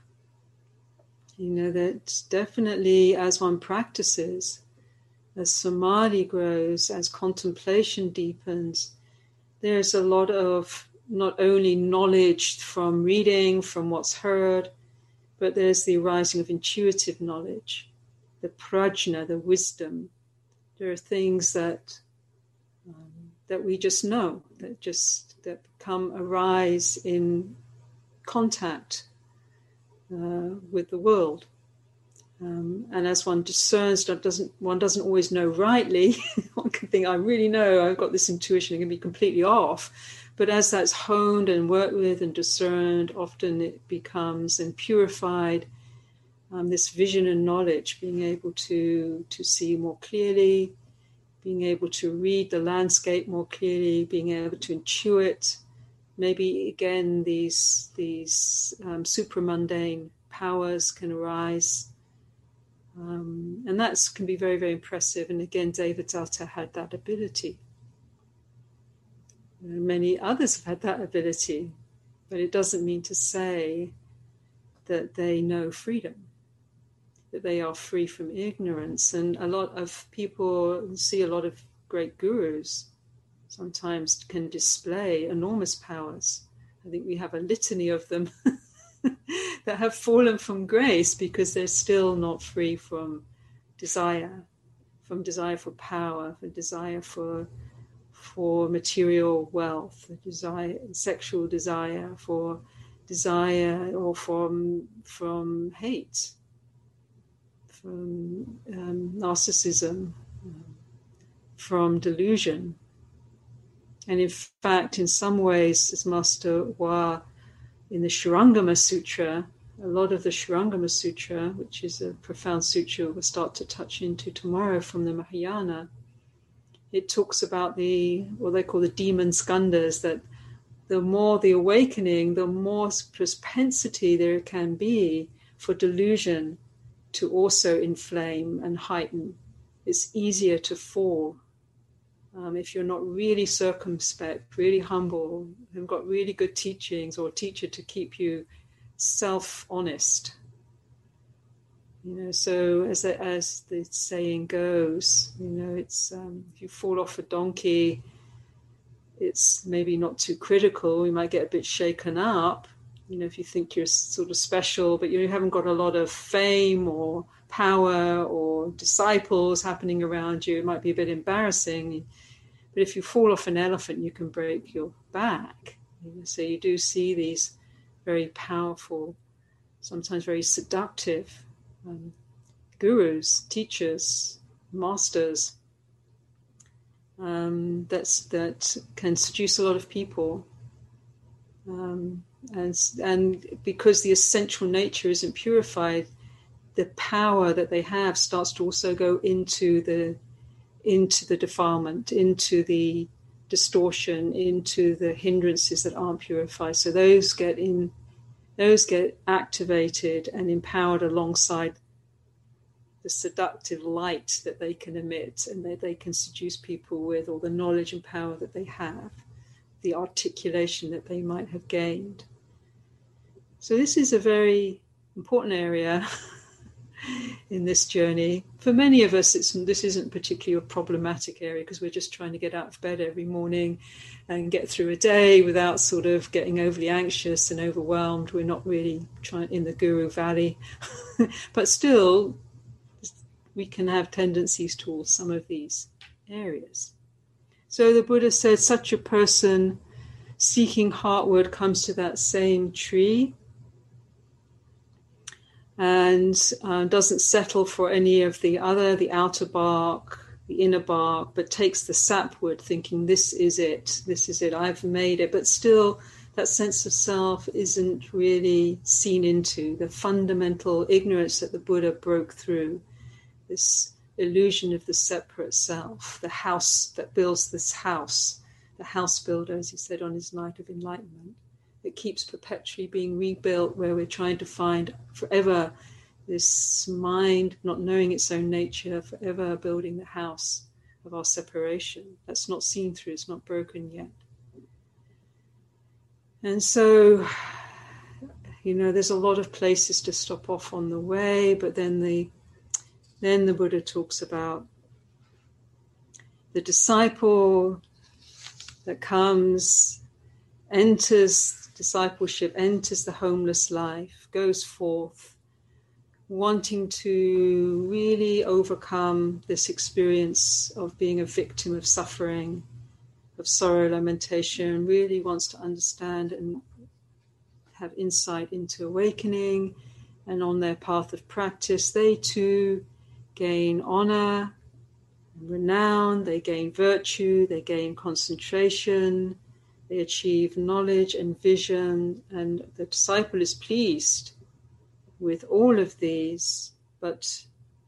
That definitely as one practices, as samadhi grows, as contemplation deepens, there's a lot of not only knowledge from reading, from what's heard, but there's the arising of intuitive knowledge, the prajna, the wisdom. There are things that we just know, that arise in contact with the world. And as one discerns, one doesn't always know rightly. One can think, I really know, I've got this intuition, it can be completely off. But as that's honed and worked with and discerned, often it becomes and purified, this vision and knowledge, being able to see more clearly, being able to read the landscape more clearly, being able to intuit. Maybe again these supramundane powers can arise. And that can be very, very impressive. And again, Devadatta had that ability. Many others have had that ability, but it doesn't mean to say that they know freedom, that they are free from ignorance. And a lot of people see a lot of great gurus sometimes can display enormous powers. I think we have a litany of them that have fallen from grace because they're still not free from desire for power, for desire for material wealth, for desire, sexual desire, for desire or from hate, from narcissism, from delusion. And in fact, in some ways, as Master Hua in the Shurangama Sutra, a lot of the Shurangama Sutra, which is a profound sutra we'll start to touch into tomorrow from the Mahayana, it talks about what they call the demon skandhas, that the more the awakening, the more propensity there can be for delusion to also inflame and heighten. It's easier to fall. If you're not really circumspect, really humble, and got really good teachings or a teacher to keep you self-honest. So as the saying goes, it's if you fall off a donkey, it's maybe not too critical. You might get a bit shaken up, if you think you're sort of special, but you haven't got a lot of fame or power or disciples happening around you. It might be a bit embarrassing. But if you fall off an elephant, you can break your back. So you do see these very powerful, sometimes very seductive gurus, teachers, masters that can seduce a lot of people. And because the essential nature isn't purified, the power that they have starts to also go into the defilement, into the distortion, into the hindrances that aren't purified. So those get activated and empowered alongside the seductive light that they can emit, and that they can seduce people with, all the knowledge and power that they have, the articulation that they might have gained. So this is a very important area in this journey. For many of us, this isn't particularly a problematic area, because we're just trying to get out of bed every morning and get through a day without sort of getting overly anxious and overwhelmed. We're not really trying in the Guru Valley. But still, we can have tendencies towards some of these areas. So the Buddha said, such a person seeking heartward comes to that same tree and doesn't settle for any of the outer bark, the inner bark, but takes the sapwood, thinking this is it, I've made it. But still, that sense of self isn't really seen into, the fundamental ignorance that the Buddha broke through, this illusion of the separate self, the house that builds this house, the house builder, as he said on his night of enlightenment. It keeps perpetually being rebuilt, where we're trying to find forever this mind not knowing its own nature, forever building the house of our separation. That's not seen through, it's not broken yet. And so, there's a lot of places to stop off on the way, but then the Buddha talks about the disciple that comes, enters discipleship, enters the homeless life, goes forth, wanting to really overcome this experience of being a victim of suffering, of sorrow, lamentation, really wants to understand and have insight into awakening. And on their path of practice, they too gain honor, renown, they gain virtue, they gain concentration, they achieve knowledge and vision, and the disciple is pleased with all of these, but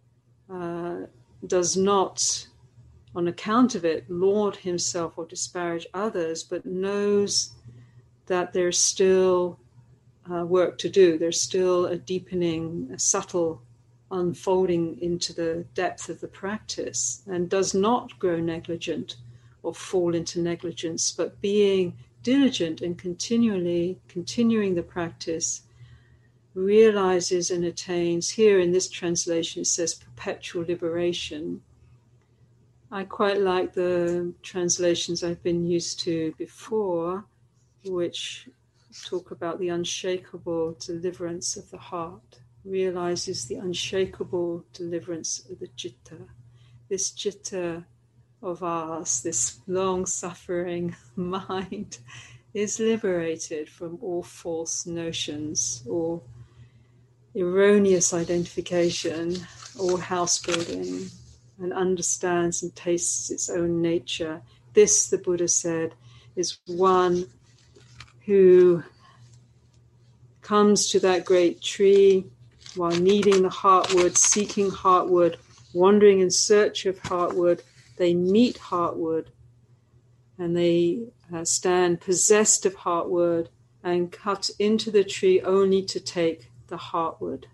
does not, on account of it, laud himself or disparage others, but knows that there's still work to do. There's still a deepening, a subtle unfolding into the depth of the practice, and does not grow negligent or fall into negligence, but being diligent and continuing the practice, realizes and attains. Here in this translation it says perpetual liberation. I quite like the translations I've been used to before, which talk about the unshakable deliverance of the heart, realizes the unshakable deliverance of the citta. This citta of ours, this long-suffering mind, is liberated from all false notions or erroneous identification or house building, and understands and tastes its own nature. This, the Buddha said, is one who comes to that great tree while needing the heartwood, seeking heartwood, wandering in search of heartwood. They meet heartwood and they stand possessed of heartwood and cut into the tree only to take the heartwood.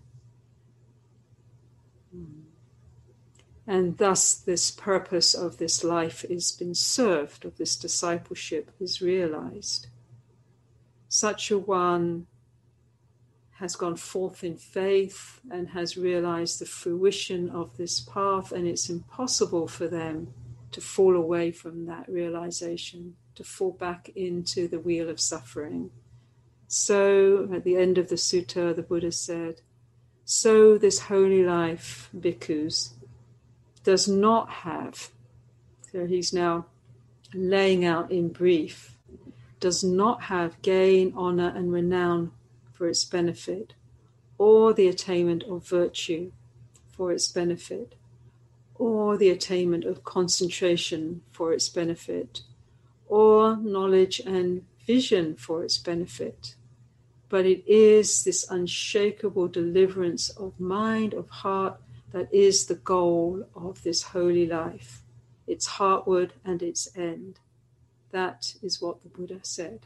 And thus this purpose of this life is been served, of this discipleship is realized. Such a one has gone forth in faith and has realized the fruition of this path, and it's impossible for them to fall away from that realization, to fall back into the wheel of suffering. So, at the end of the sutta, the Buddha said, so this holy life, bhikkhus, does not have, so he's now laying out in brief, does not have gain, honor, and renown for its benefit, or the attainment of virtue for its benefit, or the attainment of concentration for its benefit, or knowledge and vision for its benefit. But it is this unshakable deliverance of mind, of heart, that is the goal of this holy life, its heartwood and its end. That is what the Buddha said.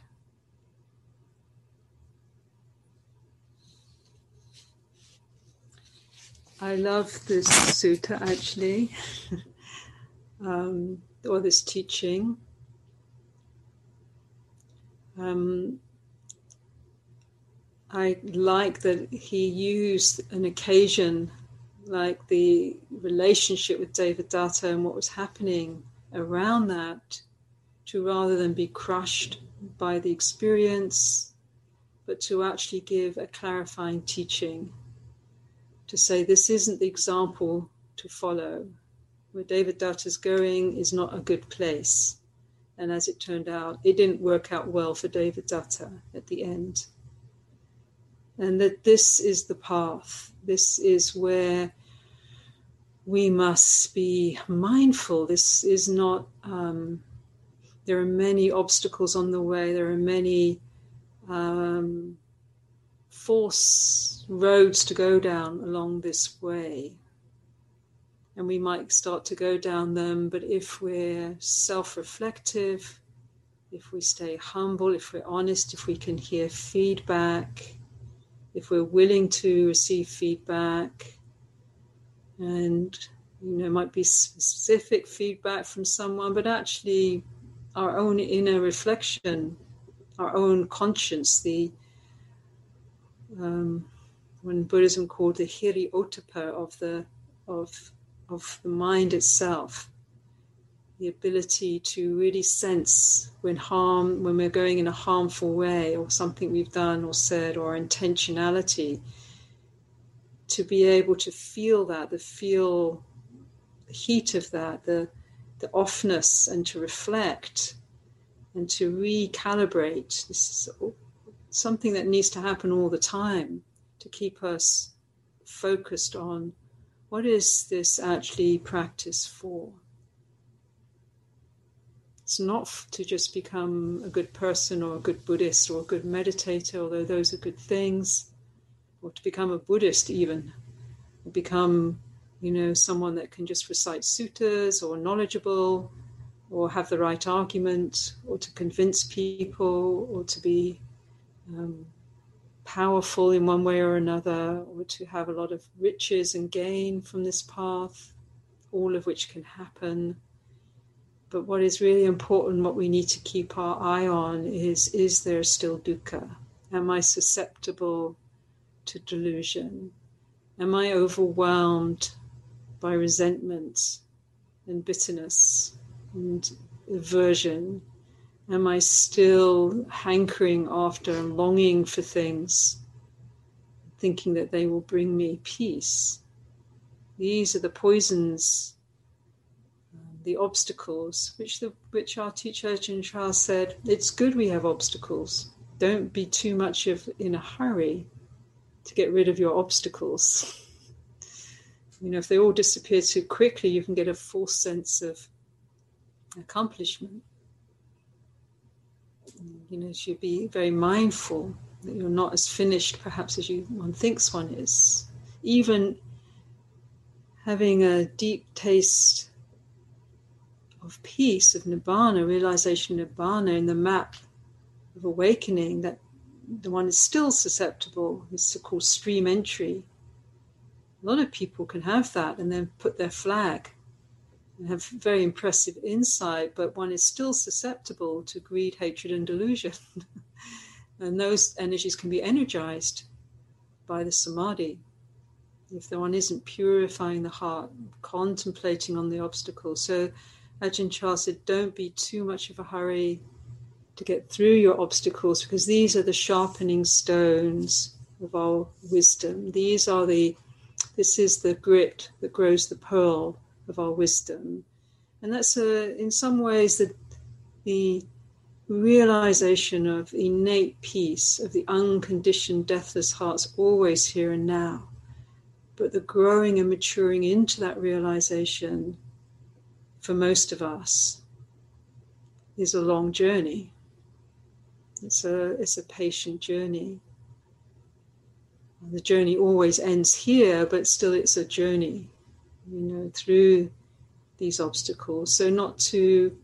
I love this sutta actually, or this teaching. I like that he used an occasion like the relationship with Devadatta and what was happening around that, to rather than be crushed by the experience, but to actually give a clarifying teaching, to say this isn't the example to follow. Where Devadatta's going is not a good place. And as it turned out, it didn't work out well for Devadatta at the end. And that this is the path. This is where we must be mindful. This is not, there are many obstacles on the way. There are many force roads to go down along this way. And we might start to go down them, but if we're self-reflective, if we stay humble, if we're honest, if we can hear feedback, if we're willing to receive feedback, and might be specific feedback from someone, but actually our own inner reflection, our own conscience, the when Buddhism called the hiri ottappa of the mind itself, the ability to really sense when we're going in a harmful way, or something we've done or said, or intentionality, to be able to feel that, the heat of that, the offness, and to reflect and to recalibrate. This is something that needs to happen all the time to keep us focused on what is this actually practice for. It's not to just become a good person or a good Buddhist or a good meditator, although those are good things, or to become a Buddhist even, or become, someone that can just recite suttas, or knowledgeable, or have the right argument, or to convince people, or to be powerful in one way or another, or to have a lot of riches and gain from this path, all of which can happen. But what is really important, what we need to keep our eye on is there still dukkha? Am I susceptible to delusion? Am I overwhelmed by resentment and bitterness and aversion? Am I still hankering after and longing for things, thinking that they will bring me peace? These are the poisons, the obstacles, which our teacher Ajahn Chah said, it's good we have obstacles. Don't be too much in a hurry. to get rid of your obstacles. If they all disappear too quickly, you can get a false sense of accomplishment. You should be very mindful that you're not as finished perhaps as one thinks one is. Even having a deep taste of peace, of nibbana, realization of nibbana in the map of awakening, that the one is still susceptible, is so-called stream entry. A lot of people can have that and then put their flag and have very impressive insight, but one is still susceptible to greed, hatred, and delusion. And those energies can be energized by the samadhi. If the one isn't purifying the heart, contemplating on the obstacles. So Ajahn Chah said, don't be too much of a hurry to get through your obstacles, because these are the sharpening stones of our wisdom. This is the grit that grows the pearl of our wisdom. And that's in some ways the realization of innate peace, of the unconditioned, deathless heart's always here and now. But the growing and maturing into that realization, for most of us, is a long journey. It's a patient journey. The journey always ends here, but still it's a journey, through these obstacles. So not to,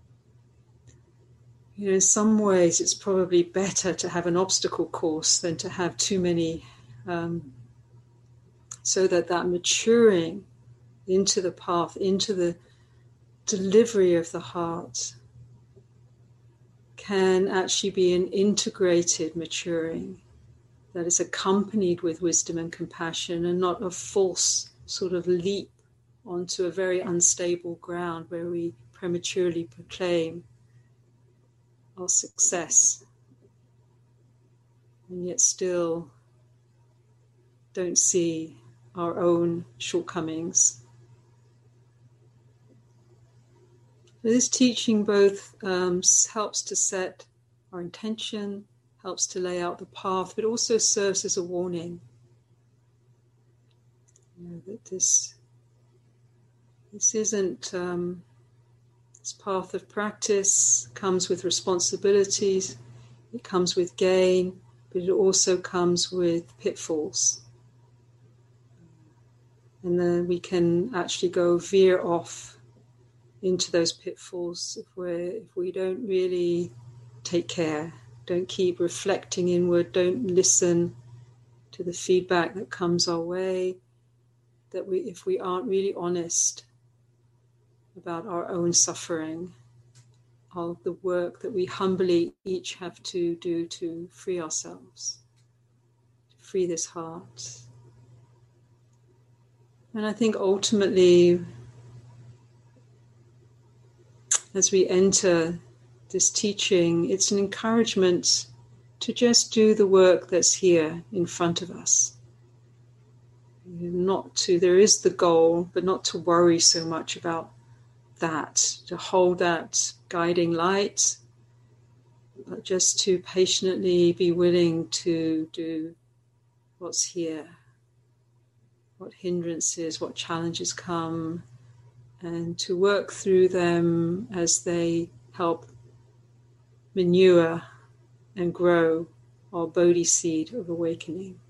in some ways it's probably better to have an obstacle course than to have too many, so that maturing into the path, into the delivery of the heart, can actually be an integrated maturing that is accompanied with wisdom and compassion, and not a false sort of leap onto a very unstable ground where we prematurely proclaim our success and yet still don't see our own shortcomings. This teaching both helps to set our intention, helps to lay out the path, but also serves as a warning. That this isn't, this path of practice comes with responsibilities, it comes with gain, but it also comes with pitfalls. And then we can actually go veer off into those pitfalls if we don't really take care, don't keep reflecting inward, don't listen to the feedback that comes our way, if we aren't really honest about our own suffering, of the work that we humbly each have to do to free ourselves, to free this heart. And I think ultimately, as we enter this teaching, it's an encouragement to just do the work that's here in front of us. There is the goal, but not to worry so much about that, to hold that guiding light, but just to patiently be willing to do what's here, what hindrances, what challenges come, and to work through them as they help manure and grow our Bodhi seed of awakening.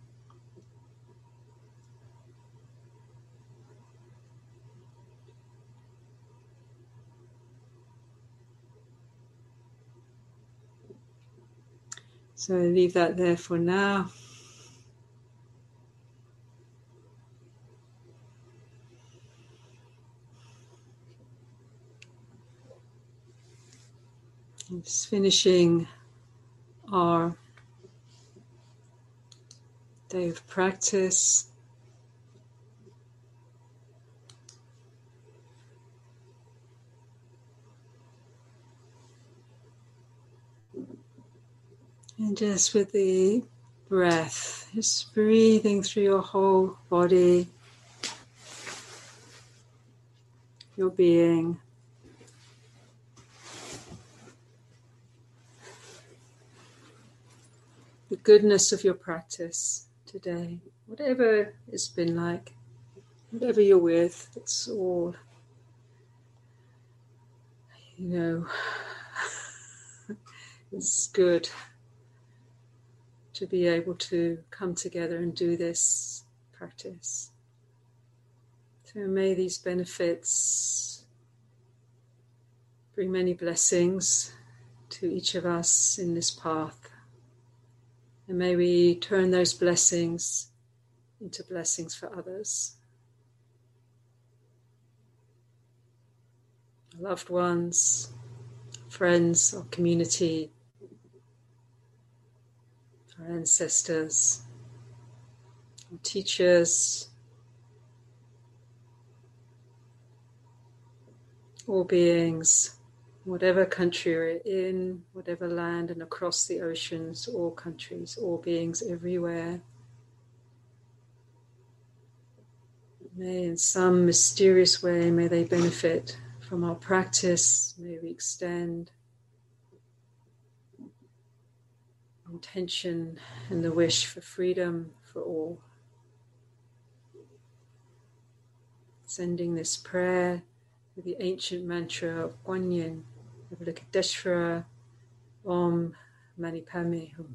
So leave that there for now. And just finishing our day of practice. And just with the breath, just breathing through your whole body, your being. The goodness of your practice, today. Whatever it's been like, whatever you're with, it's all, it's good to be able to come together and do this practice. So may these benefits bring many blessings to each of us in this path. And may we turn those blessings into blessings for others. Loved ones, friends, our community, our ancestors, our teachers, all beings, whatever country we're in, whatever land and across the oceans, all countries, all beings everywhere. May in some mysterious way, may they benefit from our practice. May we extend intention and the wish for freedom for all. Sending this prayer with the ancient mantra of Guanyin, Avalokiteshvara, Om Mani Padme Hum.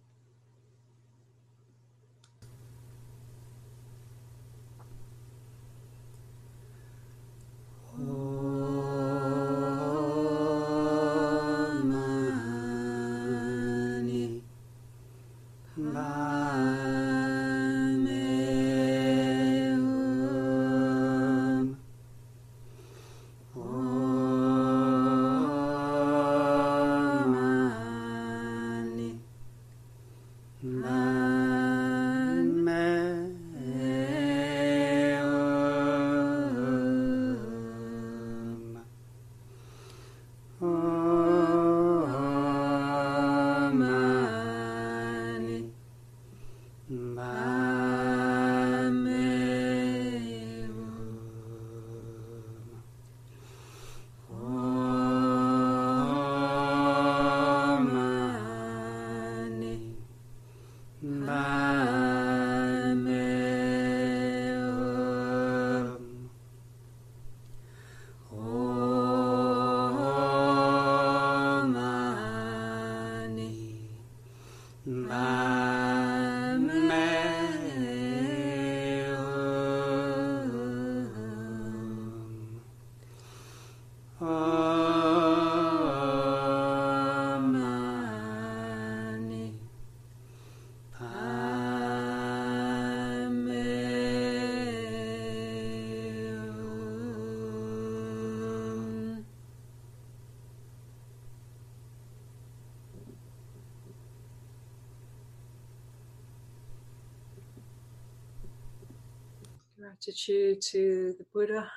Gratitude to the Buddha,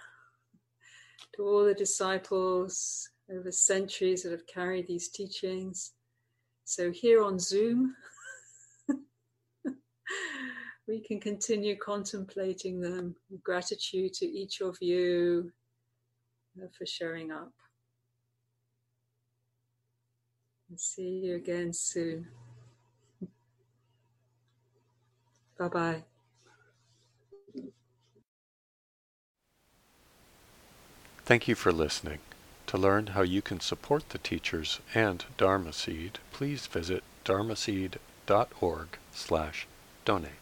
to all the disciples over centuries that have carried these teachings. So here on Zoom, we can continue contemplating them. Gratitude to each of you for showing up. And see you again soon. Bye-bye. Thank you for listening. To learn how you can support the teachers and Dharma Seed, please visit dharmaseed.org/donate.